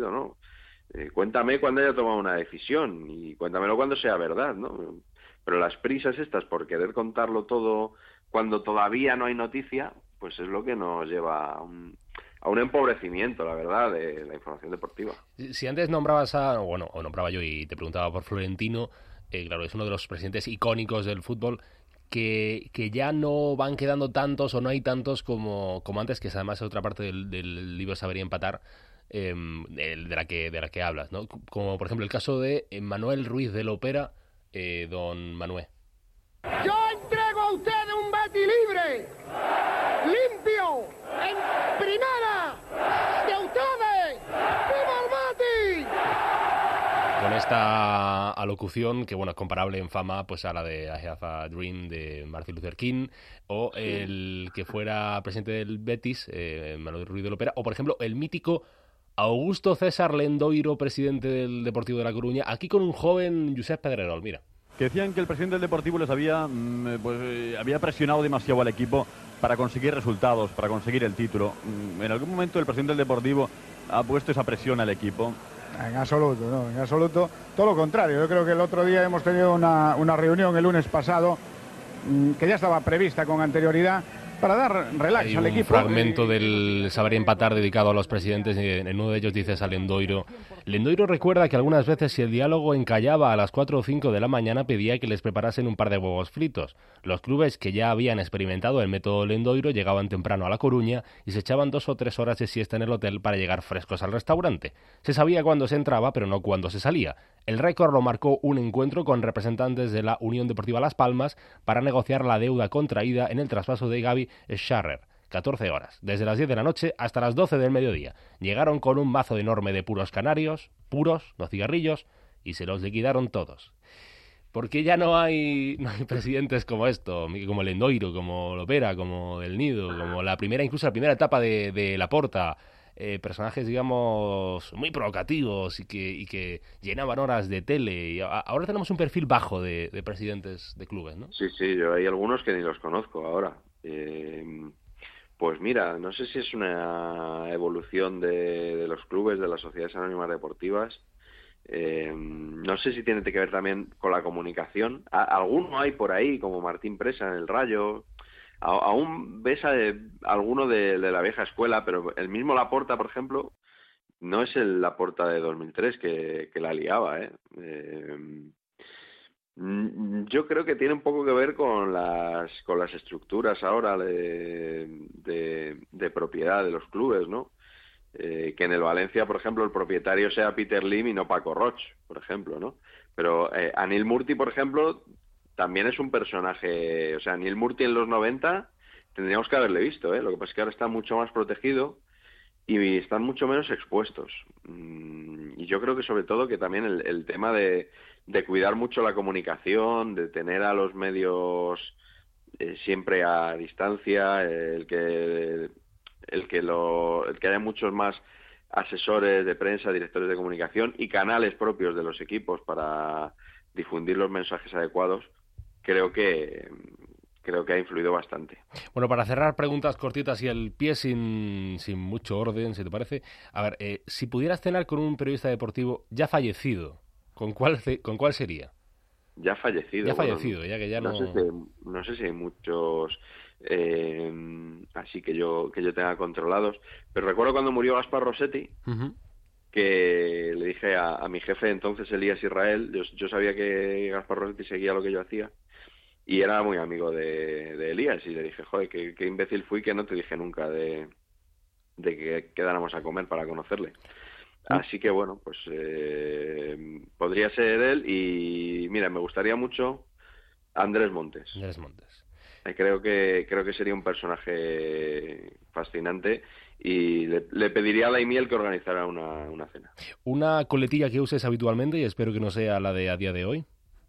Speaker 3: Cuéntame cuando haya tomado una decisión y cuéntamelo cuando sea verdad, ¿no? Pero las prisas estas por querer contarlo todo cuando todavía no hay noticia, pues es lo que nos lleva a un empobrecimiento, la verdad, de la información deportiva.
Speaker 2: Si antes nombraba yo y te preguntaba por Florentino, claro, es uno de los presidentes icónicos del fútbol, que ya no van quedando tantos o no hay tantos como antes, que es además otra parte del libro Saber y Empatar, de la que hablas, ¿no? Como por ejemplo el caso de Manuel Ruiz de Lopera, don Manuel.
Speaker 20: Yo entrego a ustedes un Betis libre, limpio, en primera, de ustedes. ¡Viva el Betis!
Speaker 2: Con esta alocución que, bueno, es comparable en fama pues a la de I Have a Dream de Martin Luther King, o el que fuera presidente del Betis, Manuel Ruiz de Lopera, o por ejemplo el mítico Augusto César Lendoiro, presidente del Deportivo de La Coruña, aquí con un joven Josep Pedrerol, mira.
Speaker 21: Que decían que el presidente del Deportivo les había presionado demasiado al equipo para conseguir resultados, para conseguir el título. ¿En algún momento el presidente del Deportivo ha puesto esa presión al equipo?
Speaker 22: En absoluto, no, en absoluto. Todo lo contrario. Yo creo que el otro día hemos tenido una reunión el lunes pasado que ya estaba prevista con anterioridad para dar relax al equipo.
Speaker 2: Hay un fragmento del Saber y Empatar dedicado a los presidentes, y en uno de ellos dices a Lendoiro. Lendoiro recuerda que algunas veces, si el diálogo encallaba a las 4 o 5 de la mañana, pedía que les preparasen un par de huevos fritos. Los clubes que ya habían experimentado el método Lendoiro llegaban temprano a La Coruña y se echaban 2 o 3 horas de siesta en el hotel para llegar frescos al restaurante. Se sabía cuándo se entraba, pero no cuándo se salía. El récord lo marcó un encuentro con representantes de la Unión Deportiva Las Palmas para negociar la deuda contraída en el traspaso de Gaby Scharrer. 14 horas, desde las 10 de la noche hasta las 12 del mediodía. Llegaron con un mazo enorme de puros canarios, puros, no cigarrillos, y se los liquidaron todos. Porque ya no hay presidentes como esto, como Lendoiro, como Lopera, como Del Nido, como incluso la primera etapa de Laporta. Personajes, digamos, muy provocativos y que llenaban horas de tele. Y ahora tenemos un perfil bajo de presidentes de clubes, ¿no?
Speaker 3: Sí, yo hay algunos que ni los conozco ahora. Pues mira, no sé si es una evolución de los clubes, de las sociedades anónimas deportivas. No sé si tiene que ver también con la comunicación. Alguno hay por ahí, como Martín Presa en el Rayo. Aún ves a alguno de la vieja escuela, pero el mismo Laporta, por ejemplo, no es el Laporta de 2003 que la liaba, Yo creo que tiene un poco que ver con las estructuras ahora de propiedad de los clubes, ¿no? Que en el Valencia, por ejemplo, el propietario sea Peter Lim y no Paco Roig, por ejemplo, ¿no? Pero Anil Murti, por ejemplo, también es un personaje. O sea, Anil Murti en los 90 tendríamos que haberle visto, Lo que pasa es que ahora está mucho más protegido y están mucho menos expuestos. Y yo creo que sobre todo que también el tema de cuidar mucho la comunicación, de tener a los medios siempre a distancia, el que haya muchos más asesores de prensa, directores de comunicación y canales propios de los equipos para difundir los mensajes adecuados, creo que creo que ha influido bastante.
Speaker 2: Bueno, para cerrar, preguntas cortitas y al pie sin mucho orden, si te parece. A ver, si pudieras cenar con un periodista deportivo ya fallecido, ¿con cuál sería?
Speaker 3: Ya fallecido.
Speaker 2: Ya fallecido, ya que ya no...
Speaker 3: No sé si hay muchos así que yo tenga controlados, pero recuerdo cuando murió Gaspar Rossetti, que le dije a mi jefe entonces, Elías Israel, yo sabía que Gaspar Rossetti seguía lo que yo hacía, y era muy amigo de Elías, y le dije, joder, qué imbécil fui que no te dije nunca de que quedáramos a comer para conocerle. Así que bueno, pues podría ser él, y mira, me gustaría mucho Andrés Montes. Creo que sería un personaje fascinante, y le pediría a Daimiel que organizara una cena.
Speaker 2: ¿Una coletilla que uses habitualmente y espero que no sea la de a día de hoy?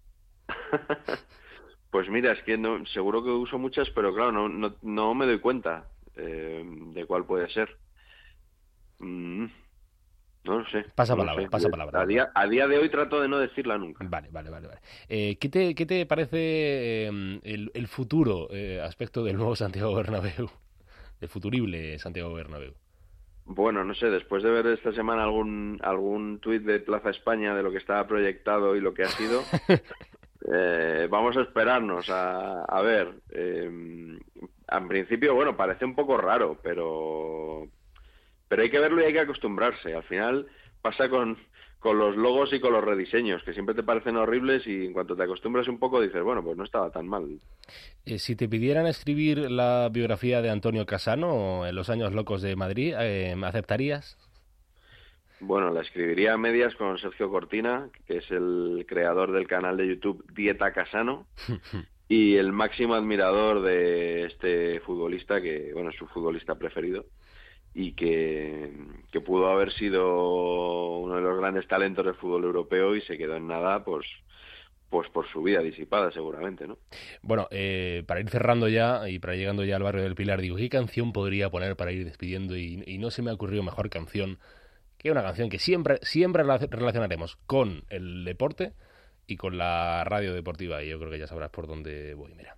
Speaker 3: Pues mira, es que seguro que uso muchas, pero claro, no me doy cuenta de cuál puede ser. No lo sé.
Speaker 2: Pasa
Speaker 3: no
Speaker 2: palabra,
Speaker 3: sé.
Speaker 2: pasa palabra.
Speaker 3: A día de hoy trato de no decirla nunca.
Speaker 2: Vale. ¿Qué te parece el futuro aspecto del nuevo Santiago Bernabéu? El futurible Santiago Bernabéu.
Speaker 3: Bueno, no sé, después de ver esta semana algún tuit de Plaza España de lo que estaba proyectado y lo que ha sido... vamos a esperarnos a ver. En principio, bueno, parece un poco raro, pero hay que verlo y hay que acostumbrarse. Al final pasa con los logos y con los rediseños, que siempre te parecen horribles, y en cuanto te acostumbras un poco dices, bueno, pues no estaba tan mal.
Speaker 2: Si te pidieran escribir la biografía de Antonio Cassano en los años locos de Madrid, ¿aceptarías?
Speaker 3: Bueno, la escribiría a medias con Sergio Cortina, que es el creador del canal de YouTube Dieta Cassano, y el máximo admirador de este futbolista, que bueno, es su futbolista preferido, y que pudo haber sido uno de los grandes talentos del fútbol europeo y se quedó en nada, pues por su vida disipada seguramente, ¿no?
Speaker 2: Bueno, para ir cerrando ya y para llegando ya al barrio del Pilar, digo, ¿qué canción podría poner para ir despidiendo? Y no se me ha ocurrido mejor canción que una canción que siempre relacionaremos con el deporte y con la radio deportiva, y yo creo que ya sabrás por dónde voy, mira.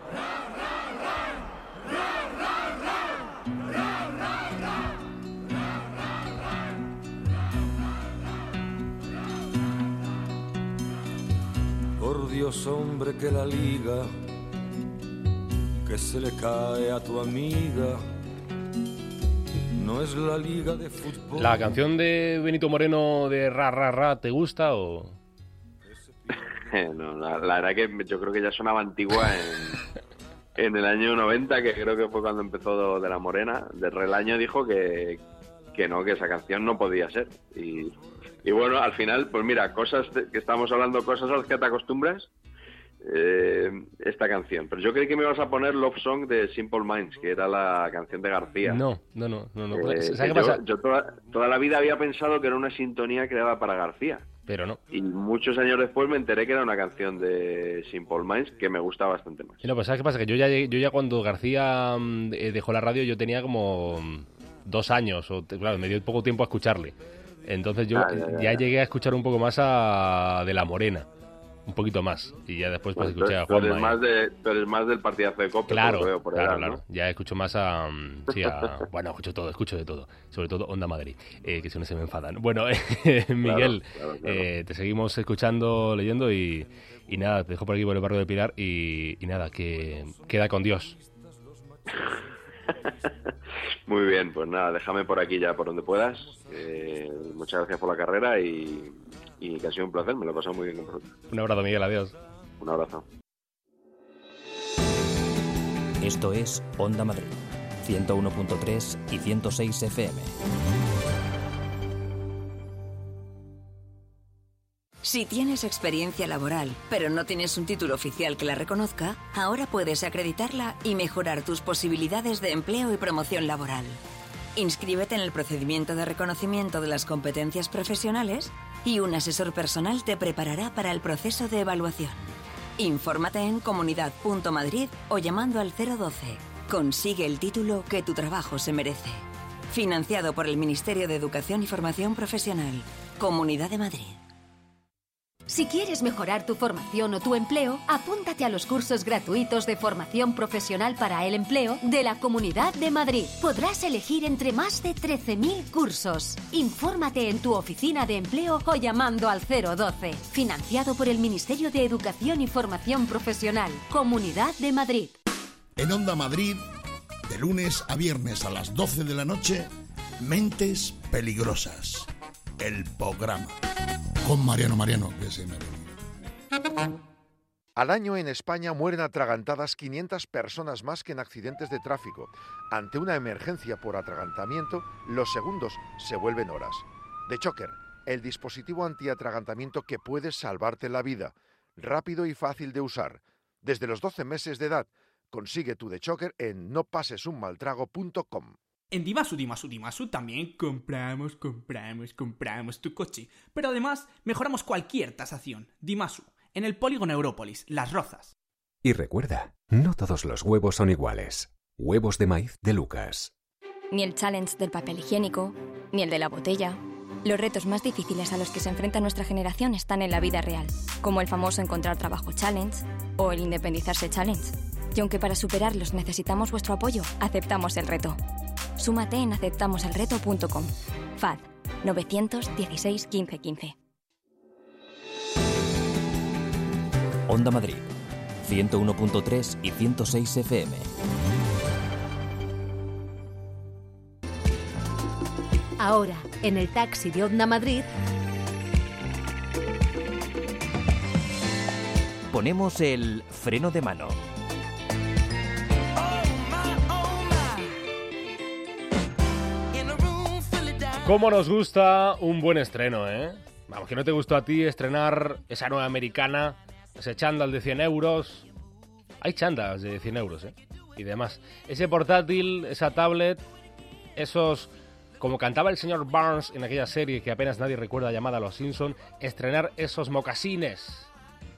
Speaker 4: Por Dios, hombre, que la liga que se le cae a tu amiga no es la liga de fútbol.
Speaker 2: ¿La canción de Benito Moreno de Ra Ra Ra te gusta o...?
Speaker 3: No, la verdad que yo creo que ya sonaba antigua en el año 90, que creo que fue cuando empezó De la Morena. De Relaño dijo que esa canción no podía ser. Y bueno, al final, pues mira, cosas que estamos hablando, cosas a las que te acostumbras, esta canción. Pero yo creí que me ibas a poner Love Song de Simple Minds, que era la canción de García.
Speaker 2: No.
Speaker 3: ¿Sabes qué pasa? Yo toda la vida había pensado que era una sintonía creada para García.
Speaker 2: Pero no.
Speaker 3: Y muchos años después me enteré que era una canción de Simple Minds que me gusta bastante más.
Speaker 2: No, pues ¿sabes qué pasa? Que yo ya cuando García dejó la radio yo tenía como 2 años, o claro, me dio poco tiempo a escucharle. Entonces yo ya llegué a escuchar un poco más a De la Morena, un poquito más, y ya después pues escuché a Juanma.
Speaker 3: Tú eres más del partidazo de COPE,
Speaker 2: claro,
Speaker 3: veo por
Speaker 2: claro,
Speaker 3: edad,
Speaker 2: claro.
Speaker 3: ¿no?
Speaker 2: Ya escucho más bueno, escucho de todo, sobre todo Onda Madrid, que si no se me enfadan. Bueno, Miguel, claro. Te seguimos escuchando, leyendo y nada, te dejo por aquí por el barrio del Pilar y nada, que queda con Dios.
Speaker 3: Muy bien, pues nada, déjame por aquí ya por donde puedas. Muchas gracias por la carrera y que ha sido un placer, me lo he pasado muy bien con vosotros.
Speaker 2: Un abrazo, Miguel, adiós.
Speaker 3: Un abrazo.
Speaker 1: Esto es Onda Madrid, 101.3 y 106 FM.
Speaker 5: Si tienes experiencia laboral, pero no tienes un título oficial que la reconozca, ahora puedes acreditarla y mejorar tus posibilidades de empleo y promoción laboral. Inscríbete en el procedimiento de reconocimiento de las competencias profesionales y un asesor personal te preparará para el proceso de evaluación. Infórmate en comunidad.madrid o llamando al 012. Consigue el título que tu trabajo se merece. Financiado por el Ministerio de Educación y Formación Profesional. Comunidad de Madrid.
Speaker 7: Si quieres mejorar tu formación o tu empleo, apúntate a los cursos gratuitos de formación profesional para el empleo de la Comunidad de Madrid. Podrás elegir entre más de 13.000 cursos. Infórmate en tu oficina de empleo o llamando al 012. Financiado por el Ministerio de Educación y Formación Profesional. Comunidad de Madrid.
Speaker 8: En Onda Madrid, de lunes a viernes a las 12 de la noche, Mentes Peligrosas. El programa. Con Mariano, que se me ha venido.
Speaker 23: Al año en España mueren atragantadas 500 personas más que en accidentes de tráfico. Ante una emergencia por atragantamiento, los segundos se vuelven horas. The Choker, el dispositivo antiatragantamiento que puede salvarte la vida. Rápido y fácil de usar. Desde los 12 meses de edad, consigue tu The Choker en nopasesunmaltrago.com.
Speaker 24: En Dimasu también compramos tu coche. Pero además mejoramos cualquier tasación. Dimasu, en el polígono Európolis, Las Rozas.
Speaker 19: Y recuerda, no todos los huevos son iguales. Huevos de maíz de Lucas.
Speaker 25: Ni el challenge del papel higiénico, ni el de la botella. Los retos más difíciles a los que se enfrenta nuestra generación están en la vida real, como el famoso encontrar trabajo challenge o el independizarse challenge. Y aunque para superarlos necesitamos vuestro apoyo, aceptamos el reto. Súmate en aceptamoselreto.com. FAD 916 15 15.
Speaker 1: Onda Madrid, 101.3 y 106 FM.
Speaker 18: Ahora, en el taxi de Onda Madrid,
Speaker 1: ponemos el freno de mano.
Speaker 2: ¿Cómo nos gusta un buen estreno, eh? Vamos, que no te gustó a ti estrenar esa nueva americana, ese chándal de 100 euros. Hay chándals de 100 euros, ¿eh? Y demás. Ese portátil, esa tablet, esos... Como cantaba el señor Barnes en aquella serie que apenas nadie recuerda llamada Los Simpson, estrenar esos mocasines.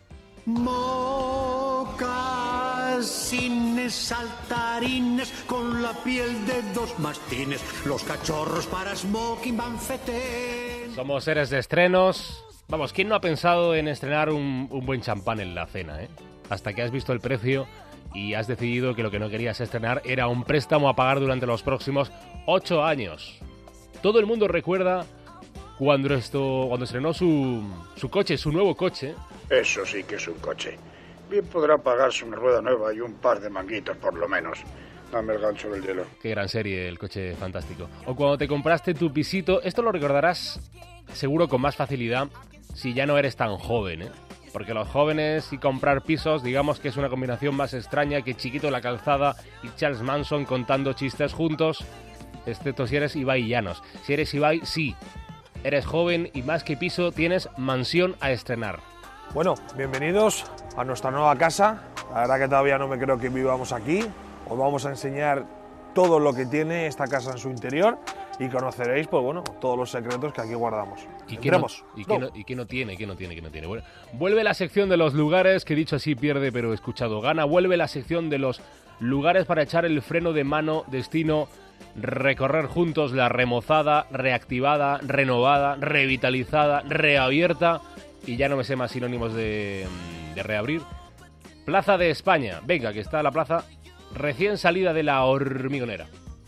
Speaker 4: Mocasines saltarines con la piel de dos mastines, los cachorros para smoking banfeten.
Speaker 2: Somos seres de estrenos. Vamos, ¿quién no ha pensado en estrenar un buen champán en la cena, eh? Hasta que has visto el precio y has decidido que lo que no querías estrenar era un préstamo a pagar durante los próximos 8 años. Todo el mundo recuerda cuando estrenó su coche, su nuevo coche.
Speaker 22: Eso sí que es un coche. Bien podrá pagarse una rueda nueva y un par de manguitos por lo menos. Dame el gancho del hielo.
Speaker 2: Qué gran serie, el coche fantástico. O cuando te compraste tu pisito, esto lo recordarás seguro con más facilidad si ya no eres tan joven, ¿eh? Porque los jóvenes y comprar pisos, digamos que es una combinación más extraña que Chiquito en la calzada y Charles Manson contando chistes juntos, excepto si eres Ibai Llanos. Si eres Ibai, sí. Eres joven y más que piso, tienes mansión a estrenar.
Speaker 26: Bueno, bienvenidos a nuestra nueva casa. La verdad que todavía no me creo que vivamos aquí. Os vamos a enseñar todo lo que tiene esta casa en su interior y conoceréis, pues bueno, todos los secretos que aquí guardamos.
Speaker 2: ¿Y qué no tiene? Bueno, vuelve la sección de los lugares, que dicho así pierde, pero escuchado gana. Vuelve la sección de los lugares para echar el freno de mano, destino, recorrer juntos la remozada, reactivada, renovada, revitalizada, reabierta, y ya no me sé más sinónimos de reabrir. Plaza de España. Venga, que está la plaza recién salida de la Hormigonera.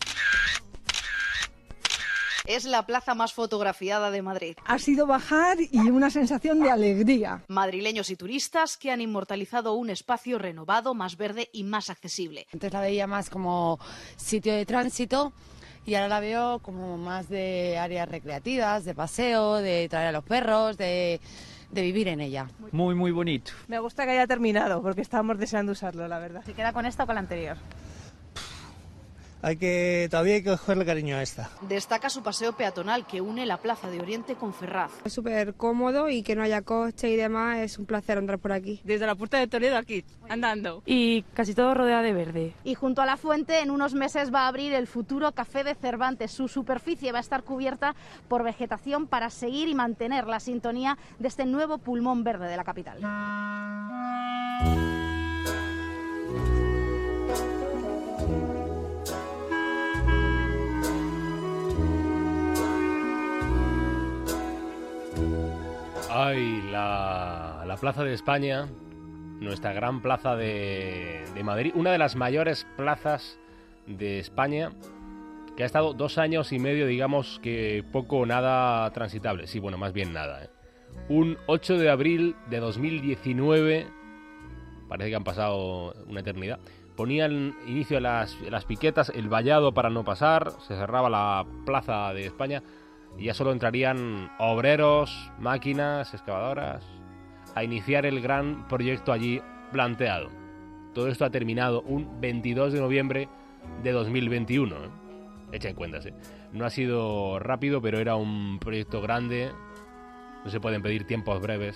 Speaker 27: Es la plaza más fotografiada de Madrid.
Speaker 28: Ha sido bajar y una sensación de alegría.
Speaker 27: Madrileños y turistas que han inmortalizado un espacio renovado, más verde y más accesible.
Speaker 29: Antes la veía más como sitio de tránsito y ahora la veo como más de áreas recreativas, de paseo, de traer a los perros, de vivir en ella.
Speaker 30: Muy, muy bonito.
Speaker 31: Me gusta que haya terminado porque estábamos deseando usarlo, la verdad.
Speaker 27: ¿Se queda con esta o con la anterior?
Speaker 30: Todavía hay que cogerle cariño a esta.
Speaker 27: Destaca su paseo peatonal que une la Plaza de Oriente con Ferraz.
Speaker 29: Es súper cómodo y que no haya coche y demás, es un placer andar por aquí.
Speaker 31: Desde la Puerta de Toledo aquí, andando.
Speaker 29: Y casi todo rodeado de verde.
Speaker 27: Y junto a la fuente, en unos meses va a abrir el futuro Café de Cervantes. Su superficie va a estar cubierta por vegetación para seguir y mantener la sintonía de este nuevo pulmón verde de la capital.
Speaker 2: Ay, la la Plaza de España, nuestra gran plaza de Madrid, una de las mayores plazas de España, que ha estado 2 años y medio, digamos que poco o nada transitable. Sí, bueno, más bien nada, ¿eh? Un 8 de abril de 2019, parece que han pasado una eternidad, ponían inicio a las piquetas, el vallado para no pasar, se cerraba la Plaza de España y ya solo entrarían obreros, máquinas, excavadoras, a iniciar el gran proyecto allí planteado. Todo esto ha terminado un 22 de noviembre de 2021, ¿eh? Echa en cuentas, ¿eh? No ha sido rápido, pero era un proyecto grande, no se pueden pedir tiempos breves.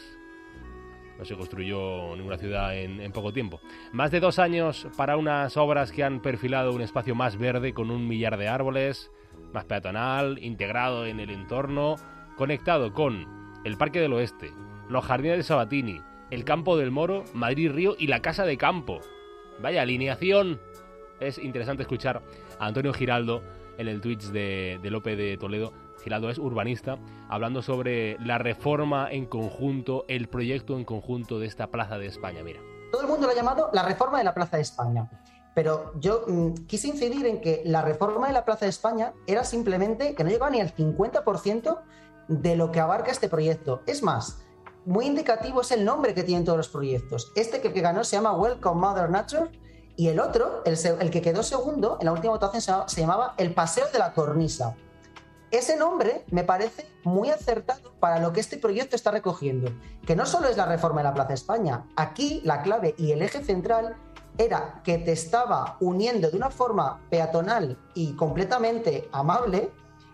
Speaker 2: No se construyó ninguna ciudad en poco tiempo. Más de 2 años para unas obras que han perfilado un espacio más verde con 1 millar de árboles, más peatonal, integrado en el entorno, conectado con el Parque del Oeste, los Jardines de Sabatini, el Campo del Moro, Madrid Río y la Casa de Campo. Vaya alineación. Es interesante escuchar a Antonio Giraldo en el Twitch de Lope de Toledo. Giraldo es urbanista, hablando sobre la reforma en conjunto, el proyecto en conjunto de esta Plaza de España. Mira.
Speaker 6: Todo el mundo lo ha llamado la reforma de la Plaza de España, pero yo quise incidir en que la reforma de la Plaza de España era simplemente que no llegaba ni al 50% de lo que abarca este proyecto. Es más, muy indicativo es el nombre que tienen todos los proyectos. Este que ganó se llama Welcome Mother Nature, y el otro, el que quedó segundo en la última votación, se llamaba El Paseo de la Cornisa. Ese nombre me parece muy acertado para lo que este proyecto está recogiendo, que no solo es la reforma de la Plaza de España. Aquí la clave y el eje central era que te estaba uniendo de una forma peatonal y completamente amable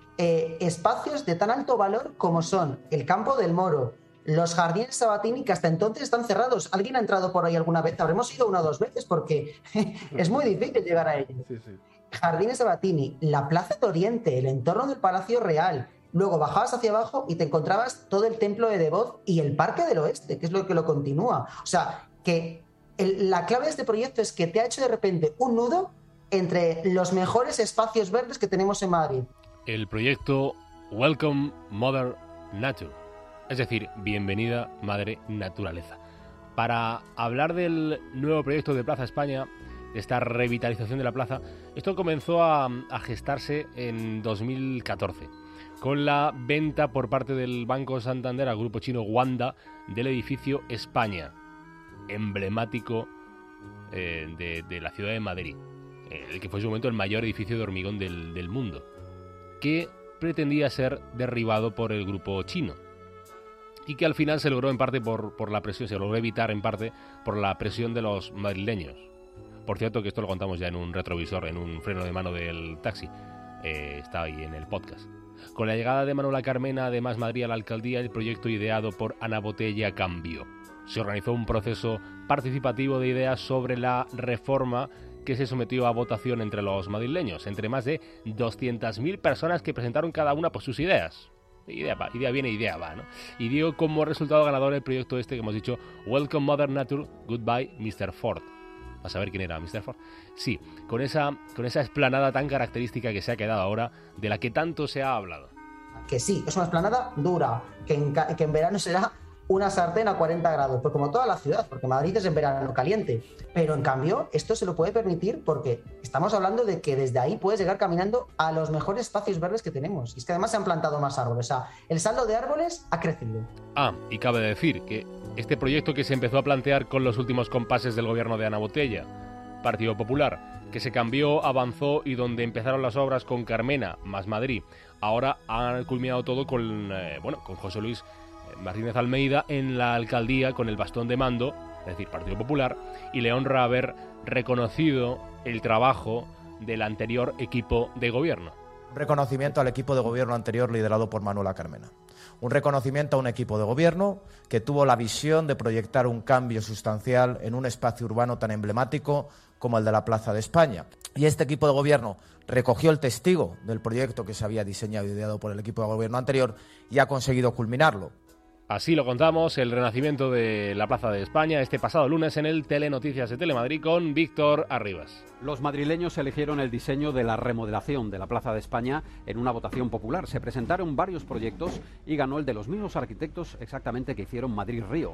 Speaker 6: espacios de tan alto valor como son el Campo del Moro, los Jardines Sabatini, que hasta entonces están cerrados. ¿Alguien ha entrado por ahí alguna vez? Habremos ido 1 o 2 veces porque es muy difícil llegar a ellos. Sí, sí. Jardines Sabatini, la Plaza de Oriente, el entorno del Palacio Real. Luego bajabas hacia abajo y te encontrabas todo el Templo de Devoz y el Parque del Oeste, que es lo que lo continúa. O sea, que la clave de este proyecto es que te ha hecho de repente un nudo entre los mejores espacios verdes que tenemos en Madrid.
Speaker 2: El proyecto Welcome Mother Nature. Es decir, bienvenida Madre Naturaleza. Para hablar del nuevo proyecto de Plaza España, de esta revitalización de la plaza, esto comenzó a gestarse en 2014, con la venta por parte del Banco Santander al grupo chino Wanda del edificio España, emblemático de la ciudad de Madrid, el que fue en su momento el mayor edificio de hormigón del mundo, que pretendía ser derribado por el grupo chino, y que al final se logró en parte por la presión, se logró evitar en parte por la presión de los madrileños. Por cierto, que esto lo contamos ya en un retrovisor, en un freno de mano del taxi. Está ahí en el podcast. Con la llegada de Manuela Carmena de Más Madrid a la alcaldía, el proyecto ideado por Ana Botella cambió. Se organizó un proceso participativo de ideas sobre la reforma que se sometió a votación entre los madrileños, entre más de 200.000 personas que presentaron cada una por sus ideas. Idea viene, idea va, ¿no? Y dio como resultado ganador el proyecto este que hemos dicho, Welcome Mother Nature, Goodbye Mr. Ford. ¿Vas a ver quién era Mr. Ford? Sí, con esa explanada tan característica que se ha quedado ahora, de la que tanto se ha hablado.
Speaker 6: Que sí, es una explanada dura, que en verano será una sartén a 40 grados, pues como toda la ciudad, porque Madrid es en verano caliente. Pero en cambio, esto se lo puede permitir porque estamos hablando de que desde ahí puedes llegar caminando a los mejores espacios verdes que tenemos. Y es que además se han plantado más árboles. O sea, el saldo de árboles ha crecido.
Speaker 2: Ah, y cabe decir que este proyecto que se empezó a plantear con los últimos compases del gobierno de Ana Botella, Partido Popular, que se cambió, avanzó y donde empezaron las obras con Carmena, Más Madrid, ahora han culminado todo con José Luis Martínez Almeida en la alcaldía con el bastón de mando, es decir, Partido Popular, y le honra haber reconocido el trabajo del anterior equipo de gobierno.
Speaker 9: Un reconocimiento al equipo de gobierno anterior liderado por Manuela Carmena. Un reconocimiento a un equipo de gobierno que tuvo la visión de proyectar un cambio sustancial en un espacio urbano tan emblemático como el de la Plaza de España. Y este equipo de gobierno recogió el testigo del proyecto que se había diseñado y ideado por el equipo de gobierno anterior y ha conseguido culminarlo.
Speaker 2: Así lo contamos, el renacimiento de la Plaza de España este pasado lunes en el Telenoticias de Telemadrid con Víctor Arribas.
Speaker 10: Los madrileños eligieron el diseño de la remodelación de la Plaza de España en una votación popular. Se presentaron varios proyectos y ganó el de los mismos arquitectos exactamente que hicieron Madrid Río.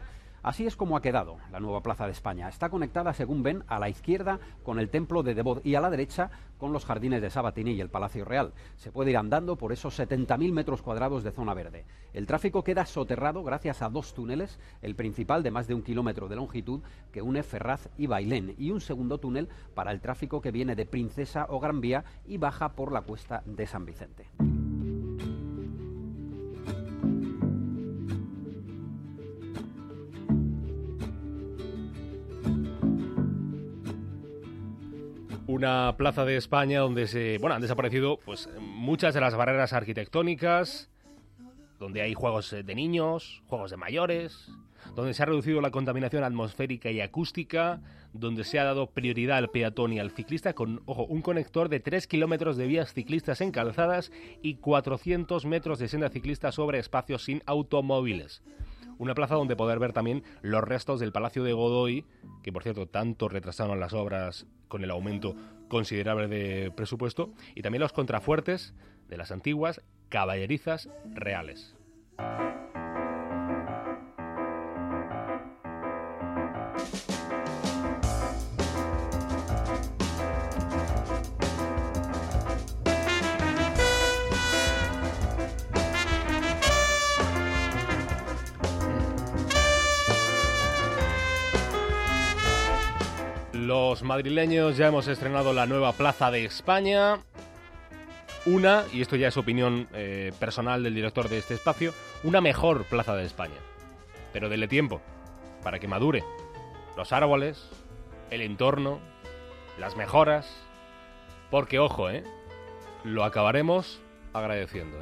Speaker 10: Así es como ha quedado la nueva Plaza de España. Está conectada, según ven, a la izquierda con el Templo de Devot y a la derecha con los jardines de Sabatini y el Palacio Real. Se puede ir andando por esos 70.000 metros cuadrados de zona verde. El tráfico queda soterrado gracias a 2 túneles, el principal de más de 1 kilómetro de longitud que une Ferraz y Bailén, y un segundo túnel para el tráfico que viene de Princesa o Gran Vía y baja por la cuesta de San Vicente.
Speaker 2: Una plaza de España donde han desaparecido pues muchas de las barreras arquitectónicas, donde hay juegos de niños, juegos de mayores, donde se ha reducido la contaminación atmosférica y acústica, donde se ha dado prioridad al peatón y al ciclista con, ojo, un conector de 3 kilómetros de vías ciclistas en calzadas y 400 metros de senda ciclista sobre espacios sin automóviles. Una plaza donde poder ver también los restos del Palacio de Godoy, que por cierto tanto retrasaron las obras con el aumento considerable de presupuesto, y también los contrafuertes de las antiguas caballerizas reales. Los madrileños ya hemos estrenado la nueva Plaza de España. Una, y esto ya es opinión personal del director de este espacio, una mejor Plaza de España. Pero dele tiempo, para que madure. Los árboles, el entorno, las mejoras. Porque, ojo, lo acabaremos agradeciendo,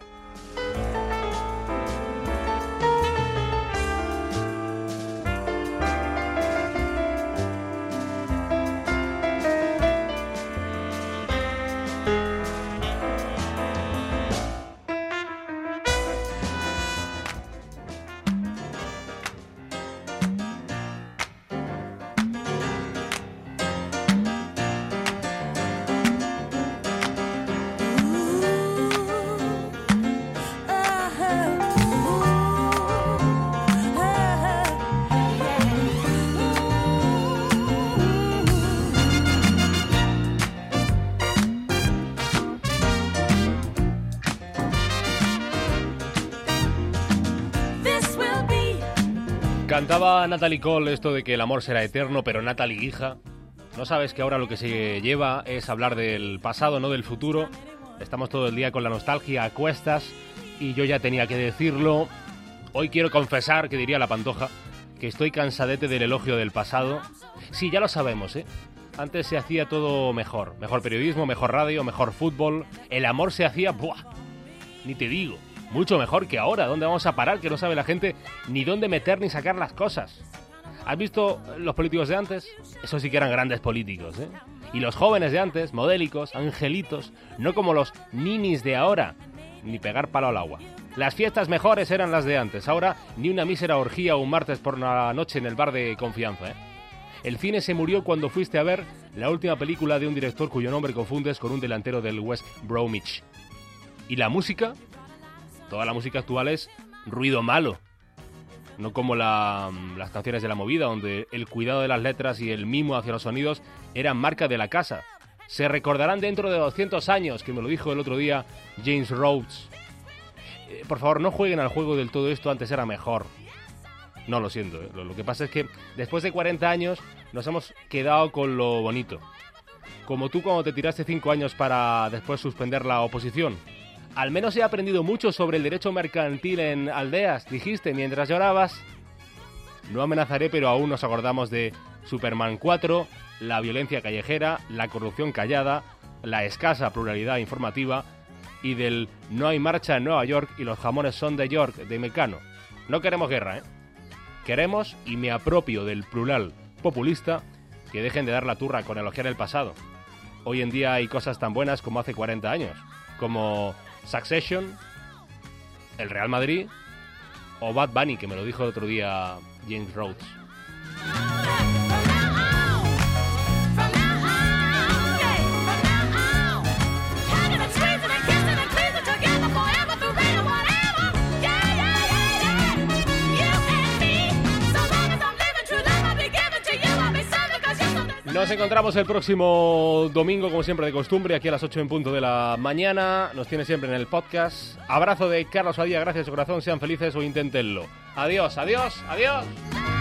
Speaker 2: Cantaba Natalie Cole esto de que el amor será eterno, pero Natalie, hija, ¿no sabes que ahora lo que se lleva es hablar del pasado, no del futuro? Estamos todo el día con la nostalgia a cuestas y yo ya tenía que decirlo. Hoy quiero confesar, que diría la Pantoja, que estoy cansadete del elogio del pasado. Sí, ya lo sabemos, Antes se hacía todo mejor. Mejor periodismo, mejor radio, mejor fútbol. El amor se hacía, ¡buah! Ni te digo. Mucho mejor que ahora. ¿Dónde vamos a parar? Que no sabe la gente ni dónde meter ni sacar las cosas. ¿Has visto los políticos de antes? Esos sí que eran grandes políticos, Y los jóvenes de antes, modélicos, angelitos, no como los ninis de ahora, ni pegar palo al agua. Las fiestas mejores eran las de antes. Ahora ni una mísera orgía o un martes por la noche en el bar de confianza, El cine se murió cuando fuiste a ver la última película de un director cuyo nombre confundes con un delantero del West Bromwich. ¿Y la música? Toda la música actual es ruido malo. No como las canciones de la movida, donde el cuidado de las letras y el mimo hacia los sonidos eran marca de la casa. Se recordarán dentro de 200 años, que me lo dijo el otro día James Rhodes. Por favor, no jueguen al juego del todo esto, antes era mejor. No, lo siento. Lo que pasa es que después de 40 años nos hemos quedado con lo bonito. Como tú cuando te tiraste 5 años para después suspender la oposición. Al menos he aprendido mucho sobre el derecho mercantil en aldeas, dijiste mientras llorabas. No amenazaré, pero aún nos acordamos de Superman 4, la violencia callejera, la corrupción callada, la escasa pluralidad informativa y del no hay marcha en Nueva York y los jamones son de York, de Mecano. No queremos guerra, Queremos, y me apropio del plural populista, que dejen de dar la turra con elogiar el pasado. Hoy en día hay cosas tan buenas como hace 40 años, como Succession, el Real Madrid o Bad Bunny, que me lo dijo el otro día James Rhodes. Nos encontramos el próximo domingo, como siempre de costumbre, aquí a las 8 en punto de la mañana. Nos tiene siempre en el podcast. Abrazo de Carlos Badía, gracias de corazón, sean felices o inténtenlo. Adiós, adiós, adiós.